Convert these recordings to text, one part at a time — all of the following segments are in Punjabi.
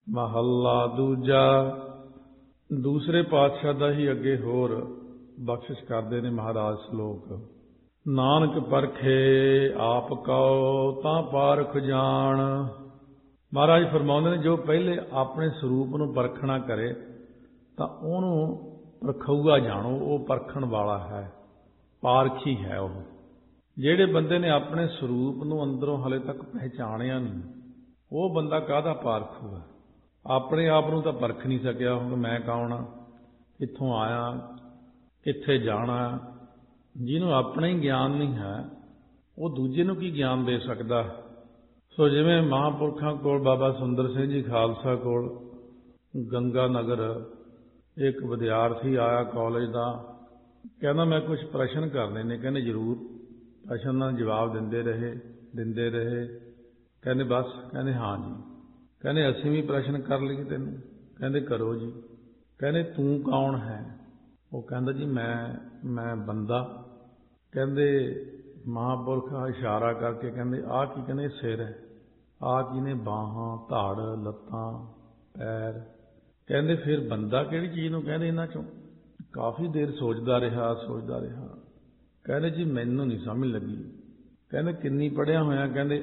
महला दूजा। दूसरे पातशाह का ही अगे होर बख्शिश करते ने महाराज श्लोक। नानक परखे आप कहो तां पारख जान। महाराज फरमाउंदे ने जो पहले अपने स्वरूप नूं परखना करे तां ओनूं परखऊगा जाणो, वो परखण वाला है, पारखी है। वो ਜਿਹੜੇ ਬੰਦੇ ਨੇ ਆਪਣੇ ਸਰੂਪ ਨੂੰ ਅੰਦਰੋਂ ਹਲੇ ਤੱਕ ਪਹਿਚਾਣਿਆ ਨਹੀਂ, ਉਹ ਬੰਦਾ ਕਾਹਦਾ ਪਾਰਖੂ ਹੈ? ਆਪਣੇ ਆਪ ਨੂੰ ਤਾਂ ਪਰਖ ਨਹੀਂ ਸਕਿਆ। ਹੁਣ ਮੈਂ ਕੌਣ ਆ, ਕਿੱਥੋਂ ਆਇਆ, ਕਿੱਥੇ ਜਾਣਾ। ਜਿਹਨੂੰ ਆਪਣਾ ਹੀ ਗਿਆਨ ਨਹੀਂ ਹੈ ਉਹ ਦੂਜੇ ਨੂੰ ਕੀ ਗਿਆਨ ਦੇ ਸਕਦਾ? ਸੋ ਜਿਵੇਂ ਮਹਾਂਪੁਰਖਾਂ ਕੋਲ ਬਾਬਾ ਸੁੰਦਰ ਸਿੰਘ ਜੀ ਖਾਲਸਾ ਕੋਲ ਗੰਗਾ ਨਗਰ ਇੱਕ ਵਿਦਿਆਰਥੀ ਆਇਆ ਕਾਲਜ ਦਾ, ਕਹਿੰਦਾ ਮੈਂ ਕੁਝ ਪ੍ਰਸ਼ਨ ਕਰਨੇ ਨੇ। ਕਹਿੰਦੇ ਜ਼ਰੂਰ। ਪ੍ਰਸ਼ਨ ਨਾਲ ਜਵਾਬ ਦਿੰਦੇ ਰਹੇ। ਕਹਿੰਦੇ ਬਸ? ਕਹਿੰਦੇ ਹਾਂ ਜੀ। ਕਹਿੰਦੇ ਅਸੀਂ ਵੀ ਪ੍ਰਸ਼ਨ ਕਰ ਲਈਏ ਤੈਨੂੰ? ਕਹਿੰਦੇ ਕਰੋ ਜੀ। ਕਹਿੰਦੇ ਤੂੰ ਕੌਣ ਹੈ? ਉਹ ਕਹਿੰਦਾ ਜੀ ਮੈਂ ਬੰਦਾ। ਕਹਿੰਦੇ ਮਹਾਂਪੁਰਖ ਇਸ਼ਾਰਾ ਕਰਕੇ ਕਹਿੰਦੇ ਆਹ ਕੀ? ਕਹਿੰਦੇ ਸਿਰ ਹੈ। ਆਹ ਕੀ ਨੇ? ਬਾਹਾਂ, ਧੜ, ਲੱਤਾਂ, ਪੈਰ। ਕਹਿੰਦੇ ਫਿਰ ਬੰਦਾ ਕਿਹੜੀ ਚੀਜ਼ ਨੂੰ ਕਹਿੰਦੇ ਇਹਨਾਂ ਚੋਂ? ਕਾਫੀ ਦੇਰ ਸੋਚਦਾ ਰਿਹਾ। ਕਹਿੰਦੇ ਜੀ ਮੈਨੂੰ ਨਹੀਂ ਸਮਝ ਲੱਗੀ। ਕਹਿੰਦੇ ਕਿੰਨੀ ਪੜ੍ਹਿਆ ਹੋਇਆ? ਕਹਿੰਦੇ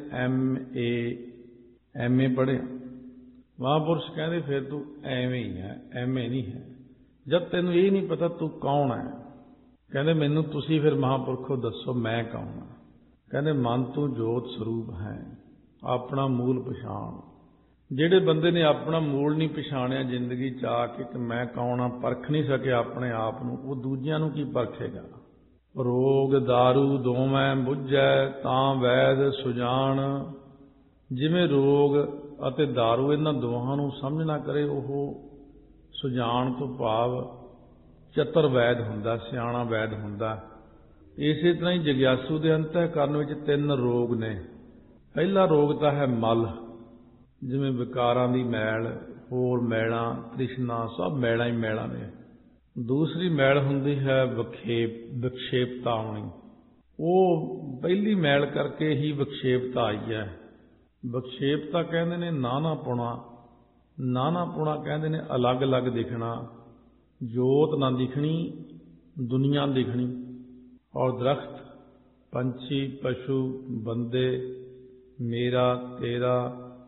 ਐਮ ਏ ਪੜ੍ਹਿਆ। ਮਹਾਂਪੁਰਸ਼ ਕਹਿੰਦੇ ਫਿਰ ਤੂੰ ਐਵੇਂ ਹੀ ਹੈ, ਐਮ ਏ ਨਹੀਂ ਹੈ। ਜਦ ਤੈਨੂੰ ਇਹ ਨਹੀਂ ਪਤਾ ਤੂੰ ਕੌਣ ਹੈ? ਕਹਿੰਦੇ ਮੈਨੂੰ ਤੁਸੀਂ ਫਿਰ ਮਹਾਂਪੁਰਖੋ ਦੱਸੋ ਮੈਂ ਕੌਣ ਹਾਂ? ਕਹਿੰਦੇ ਮਨ ਤੂੰ ਜੋਤ ਸਰੂਪ ਹੈ, ਆਪਣਾ ਮੂਲ ਪਛਾਣ। ਜਿਹੜੇ ਬੰਦੇ ਨੇ ਆਪਣਾ ਮੂਲ ਨਹੀਂ ਪਛਾਣਿਆ ਜ਼ਿੰਦਗੀ 'ਚ ਆ ਕੇ ਕਿ ਮੈਂ ਕੌਣ ਹਾਂ, ਪਰਖ ਨਹੀਂ ਸਕਿਆ ਆਪਣੇ ਆਪ ਨੂੰ, ਉਹ ਦੂਜਿਆਂ ਨੂੰ ਕੀ ਪਰਖੇਗਾ? ਰੋਗ ਦਾਰੂ ਦੋਵੇਂ ਬੁੱਝੈ ਤਾਂ ਵੈਦ ਸੁਜਾਨ। ਜਿਵੇਂ ਰੋਗ ਅਤੇ ਦਾਰੂ ਇਹਨਾਂ ਦੋਹਾਂ ਨੂੰ ਸਮਝ ਨਾ ਕਰੇ ਉਹ ਸੁਜਾਨ ਤੋਂ ਭਾਵ ਚਤਰ ਵੈਦ ਹੁੰਦਾ, ਸਿਆਣਾ ਵੈਦ ਹੁੰਦਾ। ਇਸੇ ਤਰ੍ਹਾਂ ਹੀ ਜਗਿਆਸੂ ਦੇ ਅੰਤःਕਰਨ ਵਿੱਚ 3 ਰੋਗ ਨੇ। ਪਹਿਲਾ ਰੋਗ ਤਾਂ ਹੈ ਮਲ, ਜਿਵੇਂ ਵਿਕਾਰਾਂ ਦੀ ਮੈਲ, ਹੋਰ ਮੈਲਾਂ, ਤ੍ਰਿਸ਼ਨਾ, ਸਭ ਮੈਲਾਂ ਹੀ ਮੈਲਾਂ ਨੇ। ਦੂਸਰੀ ਮੈਲ ਹੁੰਦੀ ਹੈ ਵਿਖੇਪਤਾ ਆਉਣੀ। ਉਹ ਪਹਿਲੀ ਮੈਲ ਕਰਕੇ ਹੀ ਵਿਖੇਪਤਾ ਆਈ ਹੈ। ਵਿਖੇਪਤਾ ਕਹਿੰਦੇ ਨੇ ਨਾਨਾਪੁਣਾ ਕਹਿੰਦੇ ਨੇ ਅਲੱਗ-ਅਲੱਗ ਦਿਖਣਾ, ਜੋਤ ਨਾ ਦਿਖਣੀ, ਦੁਨੀਆ ਦਿਖਣੀ। ਔਰ ਦਰਖਤ, ਪੰਛੀ, ਪਸ਼ੂ, ਬੰਦੇ, ਮੇਰਾ, ਤੇਰਾ,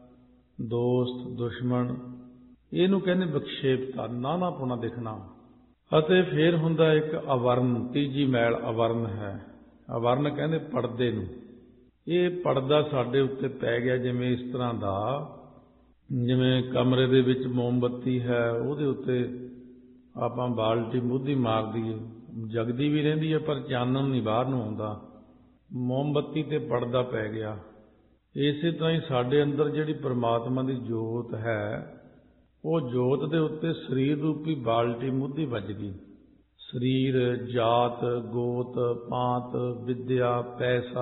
ਦੋਸਤ, ਦੁਸ਼ਮਣ, ਇਹਨੂੰ ਕਹਿੰਦੇ ਵਿਖੇਪਤਾ, ਨਾਨਾਪੁਣਾ ਦਿਖਣਾ। ਅਤੇ ਫਿਰ ਹੁੰਦਾ ਇੱਕ ਅਵਰਨ, ਤੀਜੀ ਮੈਲ ਅਵਰਨ ਹੈ। ਅਵਰਨ ਕਹਿੰਦੇ ਪਰਦੇ ਨੂੰ। ਇਹ ਪਰਦਾ ਸਾਡੇ ਉੱਤੇ ਪੈ ਗਿਆ ਜਿਵੇਂ ਇਸ ਤਰ੍ਹਾਂ ਦਾ, ਜਿਵੇਂ ਕਮਰੇ ਦੇ ਵਿੱਚ ਮੋਮਬੱਤੀ ਹੈ, ਉਹਦੇ ਉੱਤੇ ਆਪਾਂ ਬਾਲਟੀ ਮੂਧੀ ਮਾਰ ਦਈਏ, ਜਗਦੀ ਵੀ ਰਹਿੰਦੀ ਹੈ ਪਰ ਚਾਨਣ ਨਹੀਂ ਬਾਹਰ ਨੂੰ ਆਉਂਦਾ। ਮੋਮਬੱਤੀ ਤੇ ਪਰਦਾ ਪੈ ਗਿਆ। ਇਸੇ ਤਰ੍ਹਾਂ ਹੀ ਸਾਡੇ ਅੰਦਰ ਜਿਹੜੀ ਪਰਮਾਤਮਾ ਦੀ ਜੋਤ ਹੈ, ਉਹ ਜੋਤ ਦੇ ਉੱਤੇ ਸਰੀਰ ਰੂਪੀ ਬਾਲਟੀ ਮੁੱਧੀ ਵੱਜ ਗਈ। ਸਰੀਰ, ਜਾਤ, ਗੋਤ, ਪਾਤ, ਵਿਦਿਆ, ਪੈਸਾ,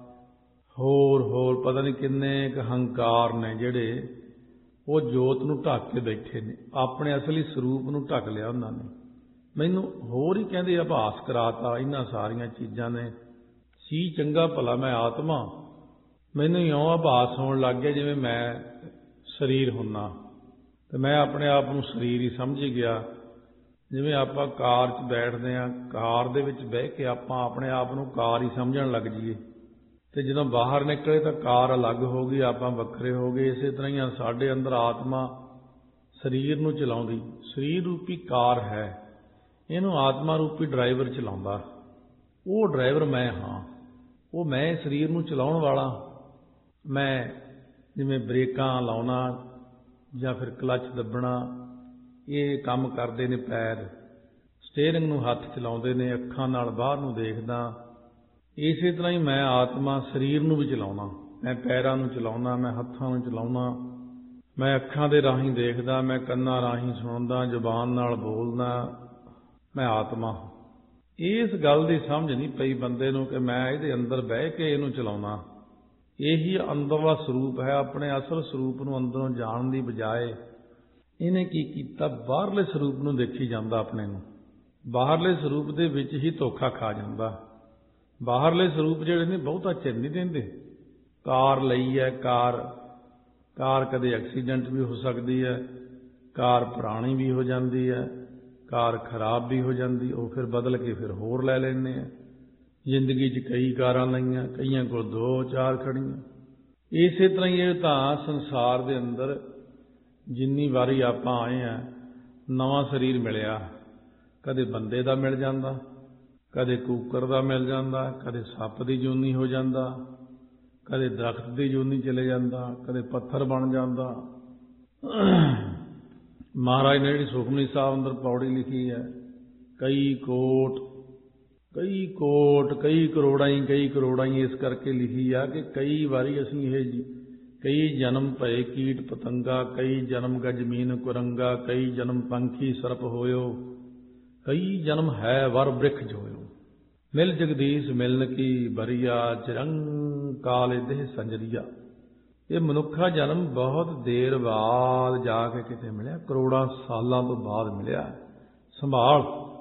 ਹੋਰ ਪਤਾ ਨਹੀਂ ਕਿੰਨੇ ਕੁ ਹੰਕਾਰ ਨੇ ਜਿਹੜੇ ਉਹ ਜੋਤ ਨੂੰ ਢੱਕ ਕੇ ਬੈਠੇ ਨੇ। ਆਪਣੇ ਅਸਲੀ ਸਰੂਪ ਨੂੰ ਢੱਕ ਲਿਆ ਉਹਨਾਂ ਨੇ। ਮੈਨੂੰ ਹੋਰ ਹੀ ਕਹਿੰਦੇ ਆਭਾਸ ਕਰਾਤਾ ਇਹਨਾਂ ਸਾਰੀਆਂ ਚੀਜ਼ਾਂ ਨੇ। ਸੀ ਚੰਗਾ ਭਲਾ ਮੈਂ ਆਤਮਾ, ਮੈਨੂੰ ਇਉਂ ਆਭਾਸ ਹੋਣ ਲੱਗ ਗਿਆ ਜਿਵੇਂ ਮੈਂ ਸਰੀਰ ਹੁੰਨਾ, ਤੇ ਮੈਂ ਆਪਣੇ ਆਪ ਨੂੰ ਸਰੀਰ ਹੀ ਸਮਝੀ ਗਿਆ। ਜਿਵੇਂ ਆਪਾਂ ਕਾਰ 'ਚ ਬੈਠਦੇ ਹਾਂ, ਕਾਰ ਦੇ ਵਿੱਚ ਬਹਿ ਕੇ ਆਪਾਂ ਆਪਣੇ ਆਪ ਨੂੰ ਕਾਰ ਹੀ ਸਮਝਣ ਲੱਗ ਜਾਈਏ, ਤੇ ਜਦੋਂ ਬਾਹਰ ਨਿਕਲੇ ਤਾਂ ਕਾਰ ਅਲੱਗ ਹੋ ਗਈ, ਆਪਾਂ ਵੱਖਰੇ ਹੋ ਗਏ। ਇਸੇ ਤਰ੍ਹਾਂ ਹੀ ਸਾਡੇ ਅੰਦਰ ਆਤਮਾ ਸਰੀਰ ਨੂੰ ਚਲਾਉਂਦੀ, ਸਰੀਰ ਰੂਪੀ ਕਾਰ ਹੈ, ਇਹਨੂੰ ਆਤਮਾ ਰੂਪੀ ਡਰਾਈਵਰ ਚਲਾਉਂਦਾ। ਉਹ ਡਰਾਈਵਰ ਮੈਂ ਹਾਂ, ਉਹ ਮੈਂ ਸਰੀਰ ਨੂੰ ਚਲਾਉਣ ਵਾਲਾ। ਮੈਂ ਜਿਵੇਂ ਬ੍ਰੇਕਾਂ ਲਾਉਣਾ ਜਾਂ ਫਿਰ ਕਲੱਚ ਦੱਬਣਾ, ਇਹ ਕੰਮ ਕਰਦੇ ਨੇ ਪੈਰ। ਸਟੀਅਰਿੰਗ ਨੂੰ ਹੱਥ ਚਲਾਉਂਦੇ ਨੇ, ਅੱਖਾਂ ਨਾਲ ਬਾਹਰ ਨੂੰ ਦੇਖਦਾ। ਇਸੇ ਤਰ੍ਹਾਂ ਹੀ ਮੈਂ ਆਤਮਾ ਸਰੀਰ ਨੂੰ ਵੀ ਚਲਾਉਣਾ। ਮੈਂ ਪੈਰਾਂ ਨੂੰ ਚਲਾਉਣਾ, ਮੈਂ ਹੱਥਾਂ ਨੂੰ ਚਲਾਉਣਾ, ਮੈਂ ਅੱਖਾਂ ਦੇ ਰਾਹੀਂ ਦੇਖਦਾ, ਮੈਂ ਕੰਨਾਂ ਰਾਹੀਂ ਸੁਣਦਾ, ਜ਼ੁਬਾਨ ਨਾਲ ਬੋਲਦਾ। ਮੈਂ ਆਤਮਾ। ਇਸ ਗੱਲ ਦੀ ਸਮਝ ਨਹੀਂ ਪਈ ਬੰਦੇ ਨੂੰ ਕਿ ਮੈਂ ਇਹਦੇ ਅੰਦਰ ਬਹਿ ਕੇ ਇਹਨੂੰ ਚਲਾਉਣਾ। ਇਹੀ ਅੰਦਰਲਾ ਸਰੂਪ ਹੈ। ਆਪਣੇ ਅਸਲ ਸਰੂਪ ਨੂੰ ਅੰਦਰੋਂ ਜਾਣ ਦੀ ਬਜਾਏ ਇਹਨੇ ਕੀ ਕੀਤਾ, ਬਾਹਰਲੇ ਸਰੂਪ ਨੂੰ ਦੇਖੀ ਜਾਂਦਾ ਆਪਣੇ ਨੂੰ। ਬਾਹਰਲੇ ਸਰੂਪ ਦੇ ਵਿੱਚ ਹੀ ਧੋਖਾ ਖਾ ਜਾਂਦਾ। ਬਾਹਰਲੇ ਸਰੂਪ ਜਿਹੜੇ ਨੇ ਬਹੁਤਾ ਚਿਰ ਨਹੀਂ ਦਿੰਦੇ। ਕਾਰ ਲਈ ਹੈ, ਕਾਰ ਕਦੇ ਐਕਸੀਡੈਂਟ ਵੀ ਹੋ ਸਕਦੀ ਹੈ, ਕਾਰ ਪੁਰਾਣੀ ਵੀ ਹੋ ਜਾਂਦੀ ਹੈ, ਕਾਰ ਖਰਾਬ ਵੀ ਹੋ ਜਾਂਦੀ, ਉਹ ਫਿਰ ਬਦਲ ਕੇ ਫਿਰ ਹੋਰ ਲੈ ਲੈਂਦੇ ਆ। ਜ਼ਿੰਦਗੀ 'ਚ ਕਈ ਕਾਰਾਂ ਲਈਆਂ, ਕਈਆਂ ਕੋਲ 2-4 ਖੜੀਆਂ। ਇਸੇ ਤਰ੍ਹਾਂ ਹੀ ਇਹ ਤਾਂ ਸੰਸਾਰ ਦੇ ਅੰਦਰ ਜਿੰਨੀ ਵਾਰੀ ਆਪਾਂ ਆਏ ਹਾਂ, ਨਵਾਂ ਸਰੀਰ ਮਿਲਿਆ। ਕਦੇ ਬੰਦੇ ਦਾ ਮਿਲ ਜਾਂਦਾ, ਕਦੇ ਕੂਕਰ ਦਾ ਮਿਲ ਜਾਂਦਾ, ਕਦੇ ਸੱਪ ਦੀ ਜੂਨੀ ਹੋ ਜਾਂਦਾ, ਕਦੇ ਦਰਖਤ ਦੀ ਜੂਨੀ ਚਲੇ ਜਾਂਦਾ, ਕਦੇ ਪੱਥਰ ਬਣ ਜਾਂਦਾ। ਮਹਾਰਾਜ ਨੇ ਜਿਹੜੀ ਸੁਖਮਨੀ ਸਾਹਿਬ ਅੰਦਰ ਪੌੜੀ ਲਿਖੀ ਹੈ, ਕਈ ਕੋਟ ਕਈ ਕਰੋੜਾਂ ਹੀ ਇਸ ਕਰਕੇ ਲਿਖੀ ਆ ਕਿ ਕਈ ਵਾਰੀ ਅਸੀਂ ਇਹ ਕਈ ਜਨਮ ਭਏ ਕੀਟ ਪਤੰਗਾ, ਕਈ ਜਨਮ ਗਜਮੀਨ ਕੁਰੰਗਾ, ਕਈ ਜਨਮ ਪੰਖੀ ਸਰਪ ਹੋਇਓ, ਕਈ ਜਨਮ ਹੈ ਵਰ ਬ੍ਰਿਖ ਜੋਇਓ। ਮਿਲ ਜਗਦੀਸ਼ ਮਿਲਨ ਕੀ ਬਰੀਆ, ਚਿਰੰਗ ਕਾਲ ਦੇਹ ਸੰਜਰੀਆ। ਇਹ ਮਨੁੱਖਾ ਜਨਮ ਬਹੁਤ ਦੇਰ ਬਾਅਦ ਜਾ ਕੇ ਕਿਤੇ ਮਿਲਿਆ, ਕਰੋੜਾਂ ਸਾਲਾਂ ਤੋਂ ਬਾਅਦ ਮਿਲਿਆ। ਸੰਭਾਲ।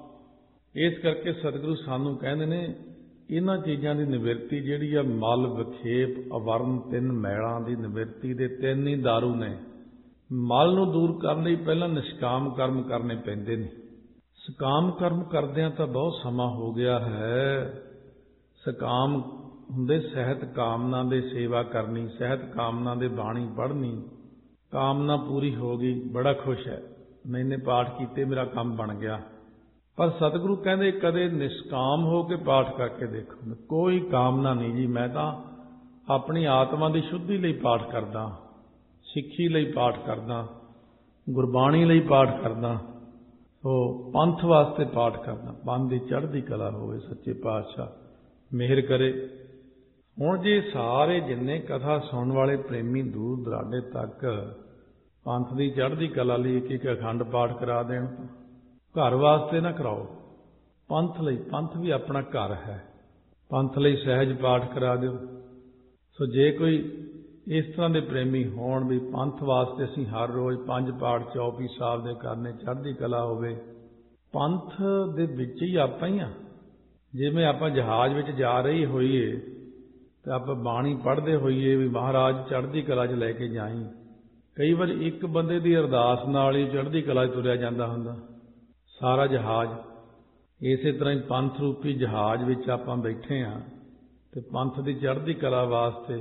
ਇਸ ਕਰਕੇ ਸਤਿਗੁਰੂ ਸਾਨੂੰ ਕਹਿੰਦੇ ਨੇ ਇਹਨਾਂ ਚੀਜ਼ਾਂ ਦੀ ਨਿਵਰਤੀ ਜਿਹੜੀ ਆ, ਮਲ ਵਿਖੇਪ ਅਵਰਨ 3 ਮੈਲਾਂ ਦੀ ਨਿਵਰਤੀ ਦੇ 3 ਹੀ ਦਾਰੂ ਨੇ। ਮਲ ਨੂੰ ਦੂਰ ਕਰਨ ਲਈ ਪਹਿਲਾਂ ਨਿਸ਼ਕਾਮ ਕਰਮ ਕਰਨੇ ਪੈਂਦੇ ਨੇ। ਸਕਾਮ ਕਰਮ ਕਰਦਿਆਂ ਤਾਂ ਬਹੁਤ ਸਮਾਂ ਹੋ ਗਿਆ ਹੈ। ਸਕਾਮ ਹੁੰਦੇ ਸਹਿਤ ਕਾਮਨਾ ਦੇ ਸੇਵਾ ਕਰਨੀ, ਸਹਿਤ ਕਾਮਨਾ ਦੇ ਬਾਣੀ ਪੜ੍ਹਨੀ। ਕਾਮਨਾ ਪੂਰੀ ਹੋ ਗਈ, ਬੜਾ ਖੁਸ਼ ਹੈ, ਮੈਨੇ ਪਾਠ ਕੀਤੇ, ਮੇਰਾ ਕੰਮ ਬਣ ਗਿਆ। ਪਰ ਸਤਿਗੁਰੂ ਕਹਿੰਦੇ ਕਦੇ ਨਿਸ਼ਕਾਮ ਹੋ ਕੇ ਪਾਠ ਕਰਕੇ ਦੇਖੋ। ਕੋਈ ਕਾਮਨਾ ਨਹੀਂ ਜੀ, ਮੈਂ ਤਾਂ ਆਪਣੀ ਆਤਮਾ ਦੀ ਸ਼ੁੱਧੀ ਲਈ ਪਾਠ ਕਰਦਾ, ਸਿੱਖੀ ਲਈ ਪਾਠ ਕਰਦਾ, ਗੁਰਬਾਣੀ ਲਈ ਪਾਠ ਕਰਦਾ, ਉਹ ਪੰਥ ਵਾਸਤੇ ਪਾਠ ਕਰਦਾ। ਪੰਥ ਦੀ ਚੜ੍ਹਦੀ ਕਲਾ ਹੋਵੇ, ਸੱਚੇ ਪਾਤਸ਼ਾਹ ਮਿਹਰ ਕਰੇ। ਹੁਣ ਜੇ ਸਾਰੇ ਜਿੰਨੇ ਕਥਾ ਸੁਣਨ ਵਾਲੇ ਪ੍ਰੇਮੀ ਦੂਰ ਦੁਰਾਡੇ ਤੱਕ ਪੰਥ ਦੀ ਚੜ੍ਹਦੀ ਕਲਾ ਲਈ ਇੱਕ ਅਖੰਡ ਪਾਠ ਕਰਾ ਦੇਣ, ਘਰ ਵਾਸਤੇ ਨਾ ਕਰਾਓ, ਪੰਥ ਲਈ। ਪੰਥ ਵੀ ਆਪਣਾ ਘਰ ਹੈ, ਪੰਥ ਲਈ ਸਹਿਜ ਪਾਠ ਕਰਾ ਦਿਓ। ਸੋ ਜੇ ਕੋਈ ਇਸ ਤਰ੍ਹਾਂ ਦੇ ਪ੍ਰੇਮੀ ਹੋਣ ਵੀ ਪੰਥ ਵਾਸਤੇ ਅਸੀਂ ਹਰ ਰੋਜ਼ 5 ਪਾਠ ਚੌਪਈ ਸਾਹਿਬ ਦੇ ਕਰਨੇ, ਚੜ੍ਹਦੀ ਕਲਾ ਹੋਵੇ। ਪੰਥ ਦੇ ਵਿੱਚ ਹੀ ਆਪਾਂ ਹੀ ਆ। ਜਿਵੇਂ ਆਪਾਂ ਜਹਾਜ਼ ਵਿੱਚ ਜਾ ਰਹੇ ਹੋਈਏ ਤੇ ਆਪਾਂ ਬਾਣੀ ਪੜ੍ਹਦੇ ਹੋਈਏ ਵੀ ਮਹਾਰਾਜ ਚੜ੍ਹਦੀ ਕਲਾ 'ਚ ਲੈ ਕੇ ਜਾਈ। ਕਈ ਵਾਰ ਇੱਕ ਬੰਦੇ ਦੀ ਅਰਦਾਸ ਨਾਲ ਹੀ ਚੜ੍ਹਦੀ ਕਲਾ 'ਚ ਤੁਰਿਆ ਜਾਂਦਾ ਹੁੰਦਾ ਸਾਰਾ ਜਹਾਜ਼। ਇਸੇ ਤਰ੍ਹਾਂ ਹੀ ਪੰਥ ਰੂਪੀ ਜਹਾਜ਼ ਵਿੱਚ ਆਪਾਂ ਬੈਠੇ ਹਾਂ ਤੇ ਪੰਥ ਦੀ ਚੜ੍ਹਦੀ ਕਲਾ ਵਾਸਤੇ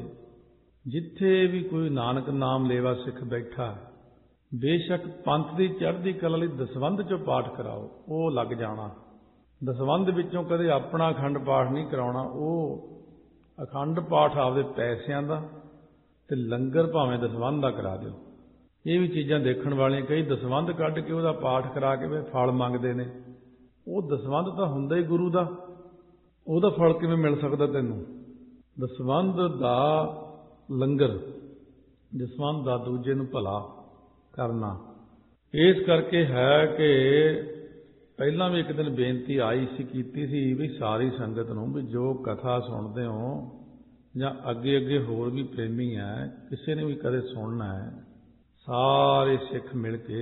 ਜਿੱਥੇ ਵੀ ਕੋਈ ਨਾਨਕ ਨਾਮ ਲੇਵਾ ਸਿੱਖ ਬੈਠਾ, ਬੇਸ਼ੱਕ ਪੰਥ ਦੀ ਚੜ੍ਹਦੀ ਕਲਾ ਲਈ ਦਸਵੰਧ 'ਚੋਂ ਪਾਠ ਕਰਾਓ, ਉਹ ਲੱਗ ਜਾਣਾ। ਦਸਵੰਧ ਵਿੱਚੋਂ ਕਦੇ ਆਪਣਾ ਅਖੰਡ ਪਾਠ ਨਹੀਂ ਕਰਾਉਣਾ। ਉਹ ਅਖੰਡ ਪਾਠ ਆਪਦੇ ਪੈਸਿਆਂ ਦਾ ਤੇ ਲੰਗਰ ਭਾਵੇਂ ਦਸਵੰਧ ਦਾ ਕਰਾ ਦਿਓ। ਇਹ ਵੀ ਚੀਜ਼ਾਂ ਦੇਖਣ ਵਾਲੀਆਂ। ਕਈ ਦਸਵੰਧ ਕੱਢ ਕੇ ਉਹਦਾ ਪਾਠ ਕਰਾ ਕੇ ਫਲ ਮੰਗਦੇ ਨੇ। ਉਹ ਦਸਵੰਧ ਤਾਂ ਹੁੰਦਾ ਹੀ ਗੁਰੂ ਦਾ, ਉਹਦਾ ਫਲ ਕਿਵੇਂ ਮਿਲ ਸਕਦਾ ਤੈਨੂੰ? ਦਸਵੰਧ ਦਾ ਲੰਗਰ, ਦਸਵੰਧ ਦਾ ਦੂਜੇ ਨੂੰ ਭਲਾ ਕਰਨਾ। ਇਸ ਕਰਕੇ ਹੈ ਕਿ ਪਹਿਲਾਂ ਵੀ ਇੱਕ ਦਿਨ ਬੇਨਤੀ ਆਈ ਸੀ, ਕੀਤੀ ਸੀ ਵੀ ਸਾਰੀ ਸੰਗਤ ਨੂੰ ਵੀ ਜੋ ਕਥਾ ਸੁਣਦੇ ਹੋ ਜਾਂ ਅੱਗੇ ਅੱਗੇ ਹੋਰ ਵੀ ਪ੍ਰੇਮੀ ਹੈ, ਕਿਸੇ ਨੇ ਵੀ ਕਦੇ ਸੁਣਨਾ ਹੈ, ਸਾਰੇ ਸਿੱਖ ਮਿਲ ਕੇ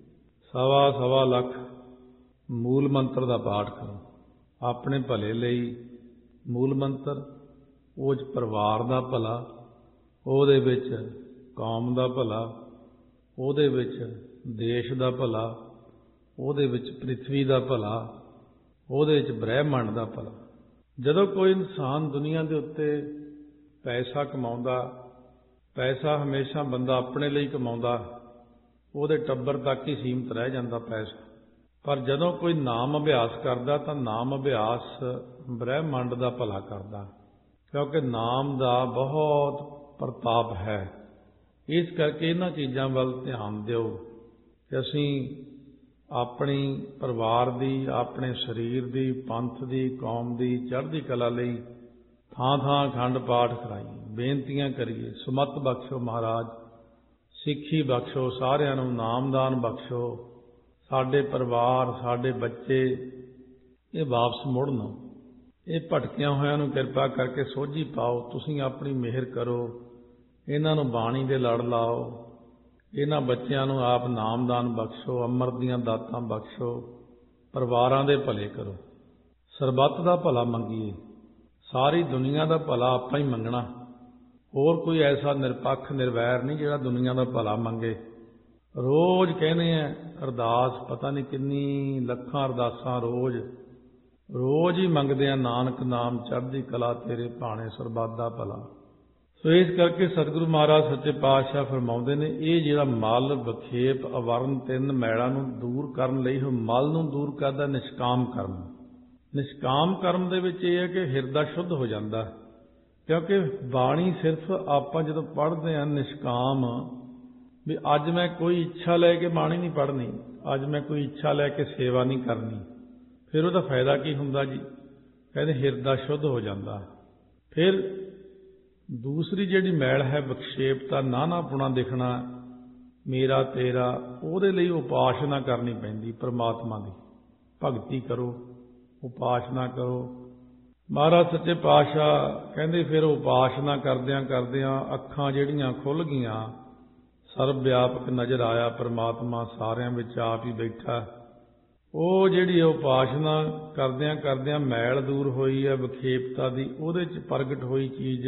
1.25 ਲੱਖ ਮੂਲ ਮੰਤਰ ਦਾ ਪਾਠ ਕਰੋ। ਆਪਣੇ ਭਲੇ ਲਈ ਮੂਲ ਮੰਤਰ, ਉਹ 'ਚ ਪਰਿਵਾਰ ਦਾ ਭਲਾ, ਉਹਦੇ ਵਿੱਚ ਕੌਮ ਦਾ ਭਲਾ, ਉਹਦੇ ਵਿੱਚ ਦੇਸ਼ ਦਾ ਭਲਾ, ਉਹਦੇ ਵਿੱਚ ਪ੍ਰਿਥਵੀ ਦਾ ਭਲਾ, ਉਹਦੇ ਵਿੱਚ ਬ੍ਰਹਿਮੰਡ ਦਾ ਭਲਾ। ਜਦੋਂ ਕੋਈ ਇਨਸਾਨ ਦੁਨੀਆ ਦੇ ਉੱਤੇ ਪੈਸਾ ਕਮਾਉਂਦਾ, ਪੈਸਾ ਹਮੇਸ਼ਾ ਬੰਦਾ ਆਪਣੇ ਲਈ ਕਮਾਉਂਦਾ, ਉਹਦੇ ਟੱਬਰ ਤੱਕ ਹੀ ਸੀਮਤ ਰਹਿ ਜਾਂਦਾ ਪੈਸਾ। ਪਰ ਜਦੋਂ ਕੋਈ ਨਾਮ ਅਭਿਆਸ ਕਰਦਾ ਤਾਂ ਨਾਮ ਅਭਿਆਸ ਬ੍ਰਹਿਮੰਡ ਦਾ ਭਲਾ ਕਰਦਾ, ਕਿਉਂਕਿ ਨਾਮ ਦਾ ਬਹੁਤ ਪ੍ਰਤਾਪ ਹੈ। ਇਸ ਕਰਕੇ ਇਹਨਾਂ ਚੀਜ਼ਾਂ ਵੱਲ ਧਿਆਨ ਦਿਓ ਕਿ ਅਸੀਂ ਆਪਣੀ ਪਰਿਵਾਰ ਦੀ, ਆਪਣੇ ਸਰੀਰ ਦੀ, ਪੰਥ ਦੀ, ਕੌਮ ਦੀ ਚੜ੍ਹਦੀ ਕਲਾ ਲਈ ਥਾਂ ਥਾਂ ਅਖੰਡ ਪਾਠ ਕਰਾਈਏ, ਬੇਨਤੀਆਂ ਕਰੀਏ। ਸੁਮਤ ਬਖਸ਼ੋ ਮਹਾਰਾਜ, ਸਿੱਖੀ ਬਖਸ਼ੋ, ਸਾਰਿਆਂ ਨੂੰ ਨਾਮਦਾਨ ਬਖਸ਼ੋ, ਸਾਡੇ ਪਰਿਵਾਰ, ਸਾਡੇ ਬੱਚੇ ਇਹ ਵਾਪਸ ਮੁੜਨ, ਇਹ ਭਟਕਿਆਂ ਹੋਇਆਂ ਨੂੰ ਕਿਰਪਾ ਕਰਕੇ ਸੋਝੀ ਪਾਓ। ਤੁਸੀਂ ਆਪਣੀ ਮਿਹਰ ਕਰੋ, ਇਹਨਾਂ ਨੂੰ ਬਾਣੀ ਦੇ ਲੜ ਲਾਓ, ਇਹਨਾਂ ਬੱਚਿਆਂ ਨੂੰ ਆਪ ਨਾਮਦਾਨ ਬਖਸ਼ੋ, ਅੰਮ੍ਰਿਤ ਦੀਆਂ ਦਾਤਾਂ ਬਖਸ਼ੋ, ਪਰਿਵਾਰਾਂ ਦੇ ਭਲੇ ਕਰੋ, ਸਰਬੱਤ ਦਾ ਭਲਾ ਮੰਗੀਏ। ਸਾਰੀ ਦੁਨੀਆ ਦਾ ਭਲਾ ਆਪਾਂ ਹੀ ਮੰਗਣਾ, ਹੋਰ ਕੋਈ ਐਸਾ ਨਿਰਪੱਖ ਨਿਰਵੈਰ ਨਹੀਂ ਜਿਹੜਾ ਦੁਨੀਆ ਦਾ ਭਲਾ ਮੰਗੇ। ਰੋਜ਼ ਕਹਿੰਦੇ ਆ ਅਰਦਾਸ, ਪਤਾ ਨਹੀਂ ਕਿੰਨੀ ਲੱਖਾਂ ਅਰਦਾਸਾਂ ਰੋਜ਼ ਹੀ ਮੰਗਦੇ ਆ, ਨਾਨਕ ਨਾਮ ਚੜ੍ਹਦੀ ਕਲਾ ਤੇਰੇ ਭਾਣੇ ਸਰਬੱਤ ਦਾ ਭਲਾ। ਸੋ ਇਸ ਕਰਕੇ ਸਤਿਗੁਰੂ ਮਹਾਰਾਜ ਸੱਚੇ ਪਾਤਸ਼ਾਹ ਫਰਮਾਉਂਦੇ ਨੇ, ਇਹ ਜਿਹੜਾ ਮਲ ਵਿਖੇਪ ਅਵਰਨ ਤਿੰਨ ਮੈਲਾਂ ਨੂੰ ਦੂਰ ਕਰਨ ਲਈ, ਉਹ ਮਲ ਨੂੰ ਦੂਰ ਕਰਦਾ ਨਿਸ਼ਕਾਮ ਕਰਮ। ਨਿਸ਼ਕਾਮ ਕਰਮ ਦੇ ਵਿੱਚ ਇਹ ਹੈ ਕਿ ਹਿਰਦਾ ਸ਼ੁੱਧ ਹੋ ਜਾਂਦਾ, ਕਿਉਂਕਿ ਬਾਣੀ ਸਿਰਫ ਆਪਾਂ ਜਦੋਂ ਪੜ੍ਹਦੇ ਹਾਂ ਨਿਸ਼ਕਾਮ, ਵੀ ਅੱਜ ਮੈਂ ਕੋਈ ਇੱਛਾ ਲੈ ਕੇ ਬਾਣੀ ਨਹੀਂ ਪੜ੍ਹਨੀ, ਅੱਜ ਮੈਂ ਕੋਈ ਇੱਛਾ ਲੈ ਕੇ ਸੇਵਾ ਨਹੀਂ ਕਰਨੀ, ਫਿਰ ਉਹਦਾ ਫਾਇਦਾ ਕੀ ਹੁੰਦਾ ਜੀ? ਕਹਿੰਦੇ ਹਿਰਦਾ ਸ਼ੁੱਧ ਹੋ ਜਾਂਦਾ। ਫਿਰ ਦੂਸਰੀ ਜਿਹੜੀ ਮੈਲ ਹੈ ਵਿਖੇਪਤਾ, ਨਾਨਾਪੁਣਾ ਦਿਖਣਾ, ਮੇਰਾ ਤੇਰਾ, ਉਹਦੇ ਲਈ ਉਪਾਸਨਾ ਕਰਨੀ ਪੈਂਦੀ ਪਰਮਾਤਮਾ ਦੀ। ਭਗਤੀ ਕਰੋ, ਉਪਾਸਨਾ ਕਰੋ। ਮਹਾਰਾਜ ਸੱਚੇ ਪਾਤਸ਼ਾਹ ਕਹਿੰਦੇ ਫਿਰ ਉਪਾਸਨਾ ਕਰਦਿਆਂ ਕਰਦਿਆਂ ਅੱਖਾਂ ਜਿਹੜੀਆਂ ਖੁੱਲ੍ਹ ਗਈਆਂ, ਸਰਬ ਵਿਆਪਕ ਨਜ਼ਰ ਆਇਆ ਪਰਮਾਤਮਾ ਸਾਰਿਆਂ ਵਿੱਚ ਆਪ ਹੀ ਬੈਠਾ। ਉਹ ਜਿਹੜੀ ਉਪਾਸਨਾ ਕਰਦਿਆਂ ਕਰਦਿਆਂ ਮੈਲ ਦੂਰ ਹੋਈ ਹੈ ਵਿਖੇਪਤਾ ਦੀ, ਉਹਦੇ 'ਚ ਪ੍ਰਗਟ ਹੋਈ ਚੀਜ਼,